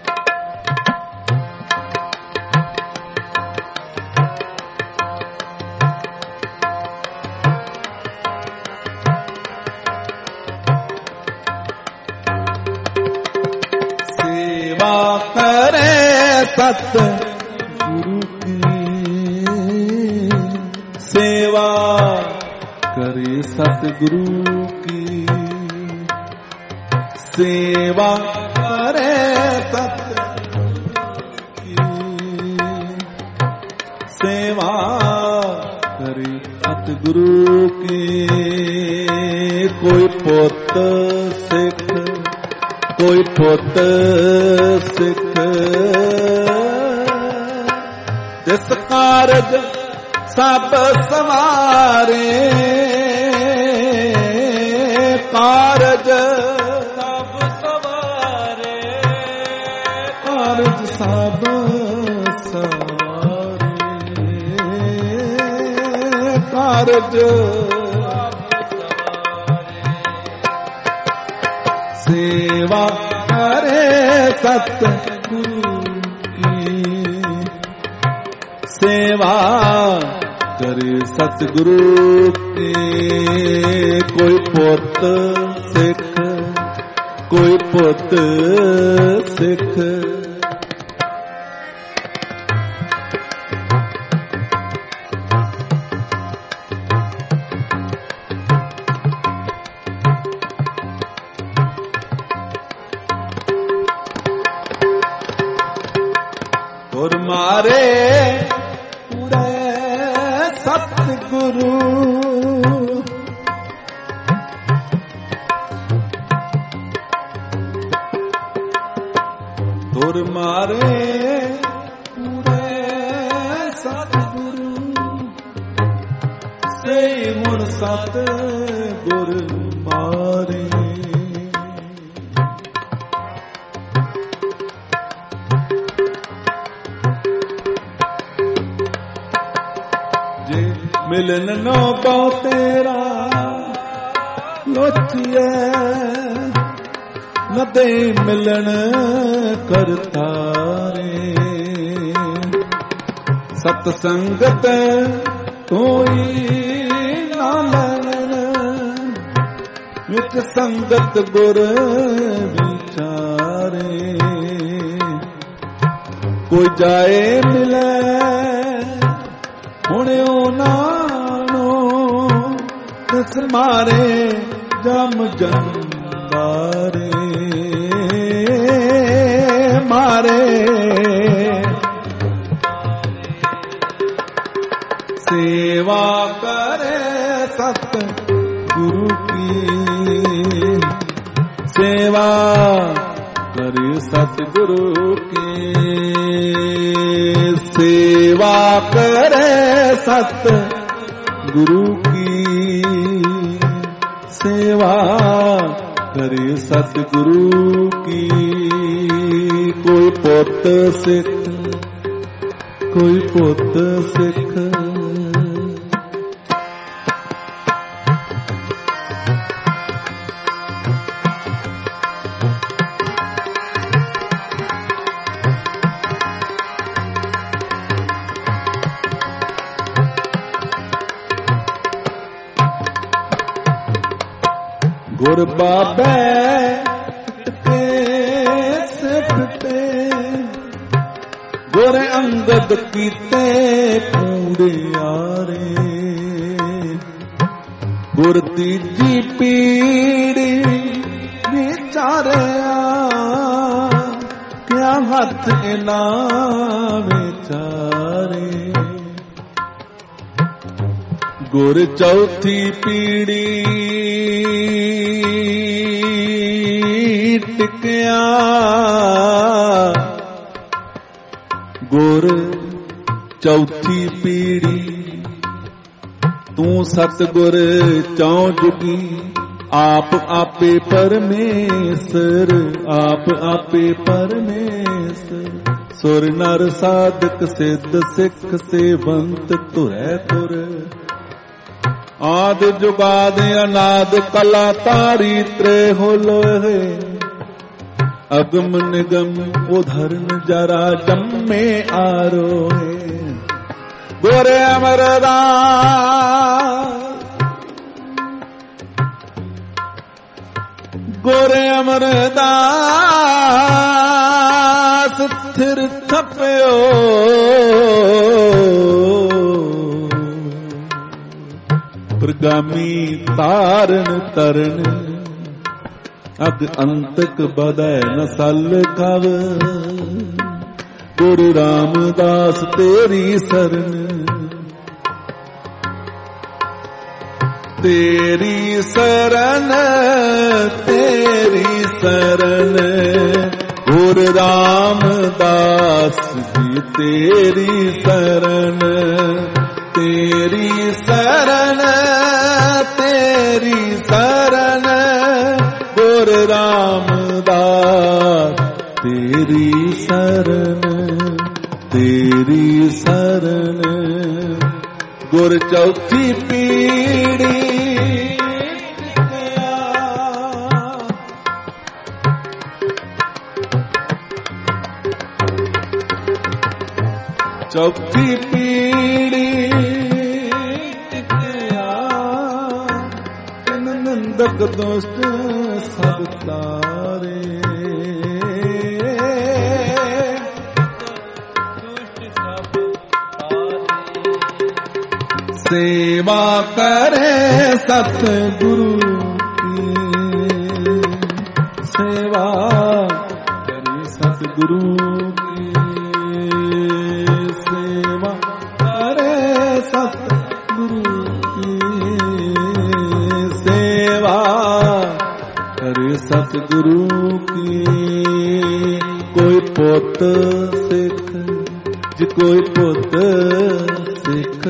S1: सत गुरु की सेवा करे सतगुरु की सेवा करे सतगुरु की सेवा करे सतगुरु की कोई पुत सिख कोई पुत सिख जिस कारज सब सवारे कारज सब सवारे कारज सब सवारे कारज सेवा करे सतगुरु की सेवा करे सतगुरु की कोई पुत सिख कोई पुत सिख और मारे पूरे सतगुरु और मारे पूरे सतगुरु से मुन सतगुरु मारे मिलन नो पाओ तेरा लोचिए न दे मिलन करता रे सतसंगत कोई ना लैन विच संगत गुर विचारे कोई जाए मिले हुणे नानो तिस मारे जम जम बारे मारे सेवा करे सतगुरु की सेवा करे सतगुरु की सेवा करे सतगुरु की सेवा करे सतगुरु की कोई पुत सिख कोई पुत सिख गुर बाबे के सिफते गुर अंगद कीते कूड़ियारे गुर तीजी पीड़ी विचारिया क्या हथ इना विचारे गुर चौथी पीड़ी टिकिया गुर चौथी पीड़ी तू सतगुर चौं जुगी आप आपे परमेश्वर आप आपे परमेश्वर सुर नर साधक सिद्ध सिख सेवंत तुरै तुर आदि जुगाद अनाद कला तारी त्रे हो लोहे अगम निगम उधरन जरा जम्मे आरोहे गोरे अमरदास गोरे अमरदास स्थिर ਥਪਿਓ ਪ੍ਰਗਾਮੀ ਤਾਰਨ ਤਰਨ ਅਗ ਅੰਤਕ ਬਦੈ ਨ ਸਲ ਕਵ ਗੁਰੂ ਰਾਮਦਾਸ ਤੇਰੀ ਸਰਨ ਤੇਰੀ ਸਰਨ ਤੇਰੀ ਸਰਨ ਗੁਰੂ ਰਾਮਦਾਸ ਜੀ ਤੇਰੀ ਸਰਨ ਤੇਰੀ ਸਰਨ ਤੇਰੀ ਸਰਨ ਗੁਰੂ ਰਾਮਦਾਸ ਤੇਰੀ ਸਰਨ ਤੇਰੀ ਸਰਨ ਗੁਰ ਚੌਥੀ ਪੀੜੀ ਚੌਥੀ ਪੀੜੀ ਟਿਕਿਆ ਤਿਨ ਨੰਦਕ ਦੋਸਤ ਸਭ ਤਾਰੇ ਸੇਵਾ ਕਰੇ ਸਤਿਗੁਰੂ ਕੀ ਸੇਵਾ ਕਰੇ ਸਤਿਗੁਰੂ ਕੀ ਸੇਵਾ ਕਰੇ ਸਤਿਗੁਰੂ ਕੀ ਸੇਵਾ ਕਰੇ ਸਤਿਗੁਰੂ ਕੀ ਕੋਈ ਪੁੱਤ ਸਿੱਖ ਜੇ ਕੋਈ ਪੁੱਤ ਸਿੱਖ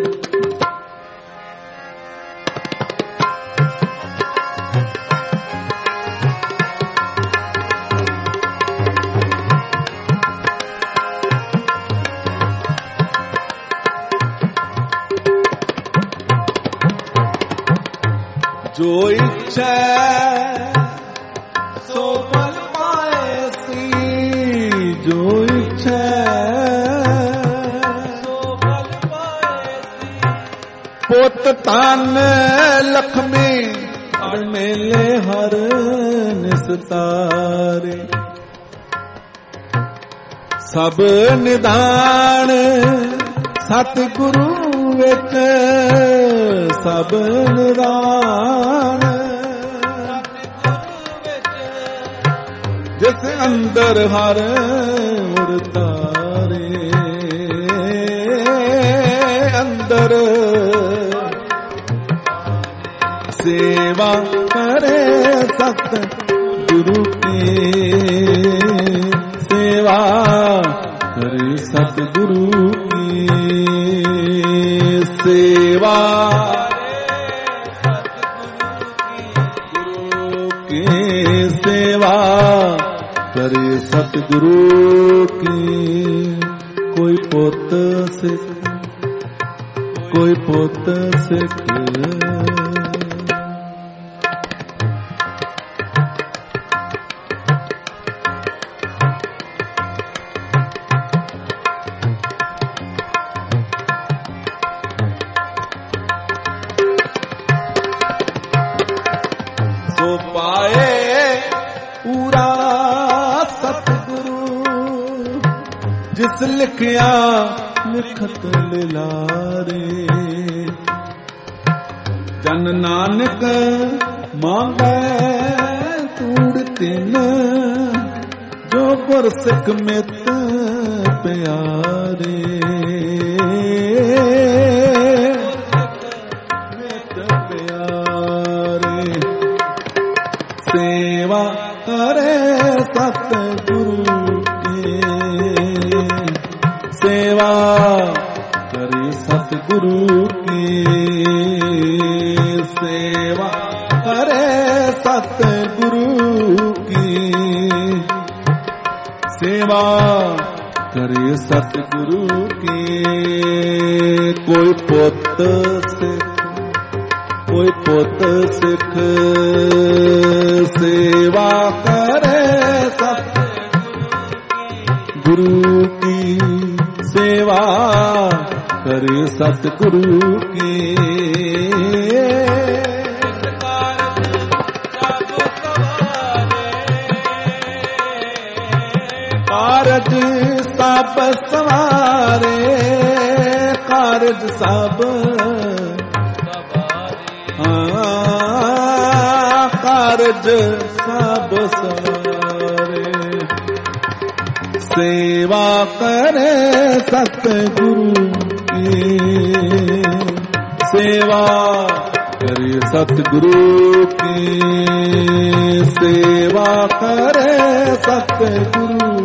S1: ਜੋ ਇੱਛਾ ਸੋ ਫਲ ਪਾਏ ਸੀ ਜੋ ਇੱਛਾ ਸੋ ਫਲ ਪਾਏ ਸੀ ਪੁੱਤ ਤਨ ਲਖਮੀ ਹਰ ਮੇਲੇ ਹਰ ਨਿਸਤਾਰੇ ਸਭ ਨਿਦਾਨ ਸਤਿਗੁਰੂ ਵਿੱਚ ਸਭ ਨਿਦਾਨ ਜਿਸ ਅੰਦਰ ਹਰ ਉਰਤਾਰੇ ਅੰਦਰ ਸੇਵਾ ਕਰੇ ਸਤਿਗੁਰੂ ਕੀ ਸੇਵਾ ਕਰੇ ਸਤਿਗੁਰੂ ਕੀ ਸੇਵਾ ਸੇਵਾ ਕਰੇ ਸਤਿਗੁਰੂ ਕੀ ਕੋਈ ਪੁੱਤ ਸਿੱਖ ਕੋਈ ਪੁੱਤ ਸਿੱਖ ਸੋ ਪਾਏ ਪੂਰਾ ਸਤਿਗੁਰੂ ਜਿਸ ਲਿਖਿਆ ਲਿਖਤ ਲਿਲਾਰੇ ਜਨ ਨਾਨਕ ਮੰਗੈ ਤੂੜ ਤਿਨ ਜੋ ਗੁਰ ਸਿੱਖ ਮਿਤ ਪਿਆਰੇ ਮਿਤ ਪਿਆਰੇ ਸੇਵਾ ਕਰੇ ਸਤਿਗੁਰੂ ਕੀ ਸੇਵਾ ਕਰੇ ਸਤਿਗੁਰੂ ਕੀ ਸੇਵਾ ਕਰੇ ਸਤਿਗੁਰੂ ਕੀ ਸੇਵਾ ਕਰੇ ਸਤਿਗੁਰੂ ਕੀ ਕੋਈ ਪੁੱਤ ਸਿੱਖ ਕੋਈ ਪੁੱਤ ਸਿੱਖ ਸੇਵਾ ਕਰੇ ਸਤਿਗੁਰੂ ਕੀ ਸੇਵਾ ਕਰੇ ਸਤਿਗੁਰੂ ਕੀ ਕਾਰਜ ਸਭ ਸਵਾਰੇ ਕਾਰਜ ਸਭ ਹਾਂ ਕਾਰਜ ਸਭ ਸਵਾਰੇ ਸੇਵਾ ਕਰੇ ਸਤਿਗੁਰੂ ਕੀ ਸੇਵਾ ਕਰੇ ਸਤਿਗੁਰੂ ਕੀ ਸੇਵਾ ਕਰੇ ਸਤਿਗੁਰੂ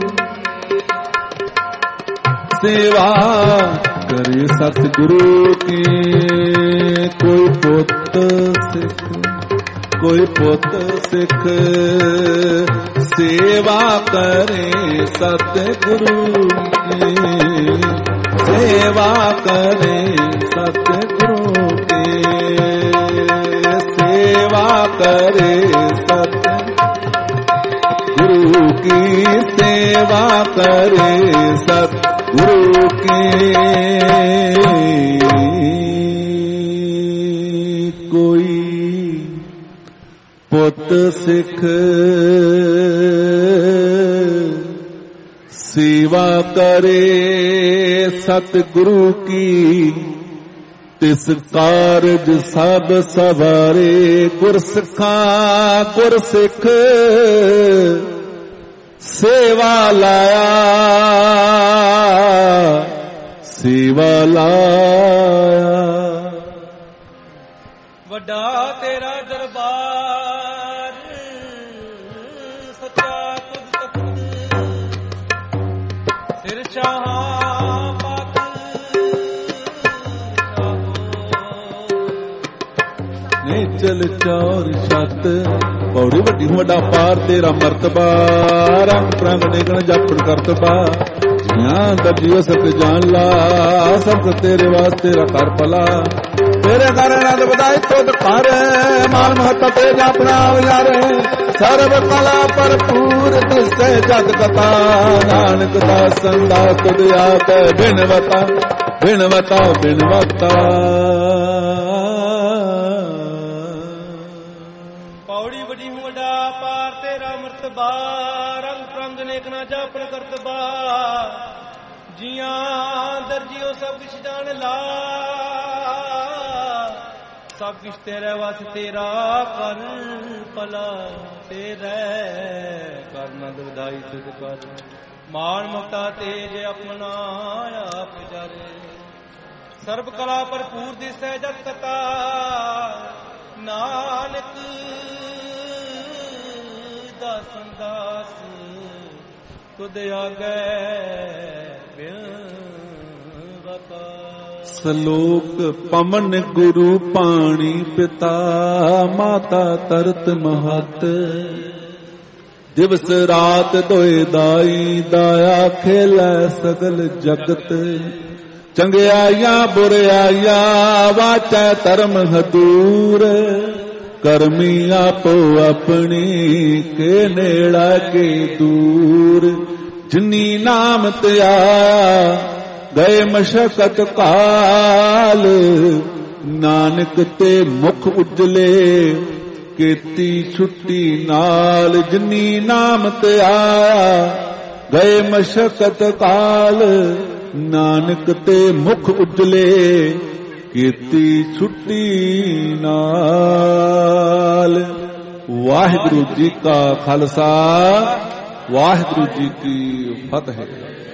S1: ਸੇਵਾ ਕਰੇ ਸਤਿਗੁਰੂ ਕੀ ਕੋਈ ਪੁੱਤ ਸਿੱਖ ਕੋਈ ਪੁੱਤ ਸਿੱਖ ਸੇਵਾ ਕਰੇ ਸਤਿਗੁਰੂ ਕੀ ਸੇਵਾ ਕਰੇ ਸਤਿਗੁਰੂ ਕੀ ਸੇਵਾ ਕਰੇ ਸਤਿਗੁਰੂ ਕੀ ਸੇਵਾ ਕਰੇ ਸਤਿਗੁਰੂ ਕੀ ਕੋਈ ਪੁੱਤ ਸਿੱਖ ਸੇਵਾ ਕਰੇ ਸਤਿਗੁਰੂ ਕੀ ਤਿਸ ਕਾਰਜ ਸਭ ਸਵਾਰੇ ਗੁਰਸਿੱਖਾਂ ਗੁਰਸਿੱਖ ਸੇਵਾ ਲਾਇਆ ਸੇਵਾ ਲਾਇਆ
S2: ਵੱਡਾ ਤੇਰਾ ਦਰਬਾਰ ਸੱਚਾ ਤੁਧ ਤਖਤ ਸਿਰ ਸ਼ਾਹਾਂ ਪਾਕ
S1: ਚਲ ਚੌਰ ਛੱਤ ਪੌੜੀ ਵੱਡੀ ਵੱਡਾ ਪਾਰ ਤੇਰਾ ਮਰਤਬਾ ਰੰਗ ਪ੍ਰੰਗ ਨਿਗਣ ਜਾਪਣ ਕਰਤਬਾ ਜੀਆਂ ਦਾ ਜੀਵ ਸਤ ਜਾਣ ਲਾ ਸਭ ਤੇਰੇ ਵਾਸਤੇ ਰਾ ਕਰ ਭਲਾ ਤੇਰੇ ਘਰ ਆਨੰਦ ਵਧਾਈ ਤੁਧ ਘਰ ਮਾਨ ਮਹੱਤਾ ਤੇ ਆਪਣਾ ਵਿਚਾਰੇ ਸਰਬ ਕਲਾ ਭਰਪੂਰ ਦਿਸੈ ਜਗ ਕਥਾ ਨਾਨਕ ਦਾਸਨ ਦਾ ਤੁਧ ਆਪ ਬਿਨਵਤਾ ਬਿਨਵਤਾ ਬਿਨਵਤਾ
S2: ਪੌੜੀ ਵੱਡੀ ਵੱਡਾ ਪਾਰ ਤੇਰਾ ਮਰਤਬਾ ਰੰਗ ਪ੍ਰੰਗ ਨੇਕ ਨਾ ਜਾਪਣ ਕਰਤਬਾ ਜੀਆਂ ਦਰਜੀਓ ਸਭ ਕੁਛ ਜਾਣ ਲਾ ਸਭ ਕੁਛ ਤੇਰੇ ਵਾਸਤੇ ਤੇਰਾ ਕਰ ਭਲਾ ਤੇਰੇ ਕਰਨਾ ਦੁਦਾਈ ਤੁਧ ਕਰ ਮਾਨ ਮਮਤਾ ਤੇਜ ਆਪਣਾ ਆਪ ਜਾਰੇ ਸਰਬ ਕਲਾ ਭਰਪੂਰ ਦਿਸੈ ਜਗ ਕਥਾ ਨਾਨਕ ਦਾਸਨ ਦਾਸ ਤੁਧ ਆਗੇ ਬਿਨਵਤਾ
S1: ਸਲੋਕ ਪਵਨ ਗੁਰੂ ਪਾਣੀ ਪਿਤਾ ਮਾਤਾ ਤਰਤ ਮਹਤ ਦਿਵਸ ਰਾਤ ਦੋਇ ਦਾਈ ਦਾਇਆ ਖੇਲੇ ਸਗਲ ਜਗਤ ਚੰਗਿਆਈਆਂ ਬੁਰਿਆਈਆਂ ਵਾਚੈ ਧਰਮ ਹਦੂਰ ਕਰਮੀ ਆਪੋ ਆਪਣੀ ਕੇ ਨੇੜਾ ਕੇ ਦੂਰ ਜਿਨੀ ਨਾਮ ਤੇ ਆਇਆ ਗਏ ਮਸ਼ਕਤ ਕਾਲ ਨਾਨਕ ਤੇ ਮੁਖ ਉਜਲੇ ਕੀਤੀ ਛੁੱਟੀ ਨਾਲ ਜਿਨੀ ਨਾਮ ਤੇ ਆਇਆ ਗਏ ਮਸ਼ਕਤ ਕਾਲ ਨਾਨਕ ਤੇ ਮੁਖ ਉਜਲੇ ਕੀਤੀ ਛੁੱਟੀ ਨਾਲ। ਵਾਹਿਗੁਰੂ ਜੀ ਕਾ ਖਾਲਸਾ ਵਾਹਿਗੁਰੂ ਜੀ ਕੀ ਫਤਿਹ।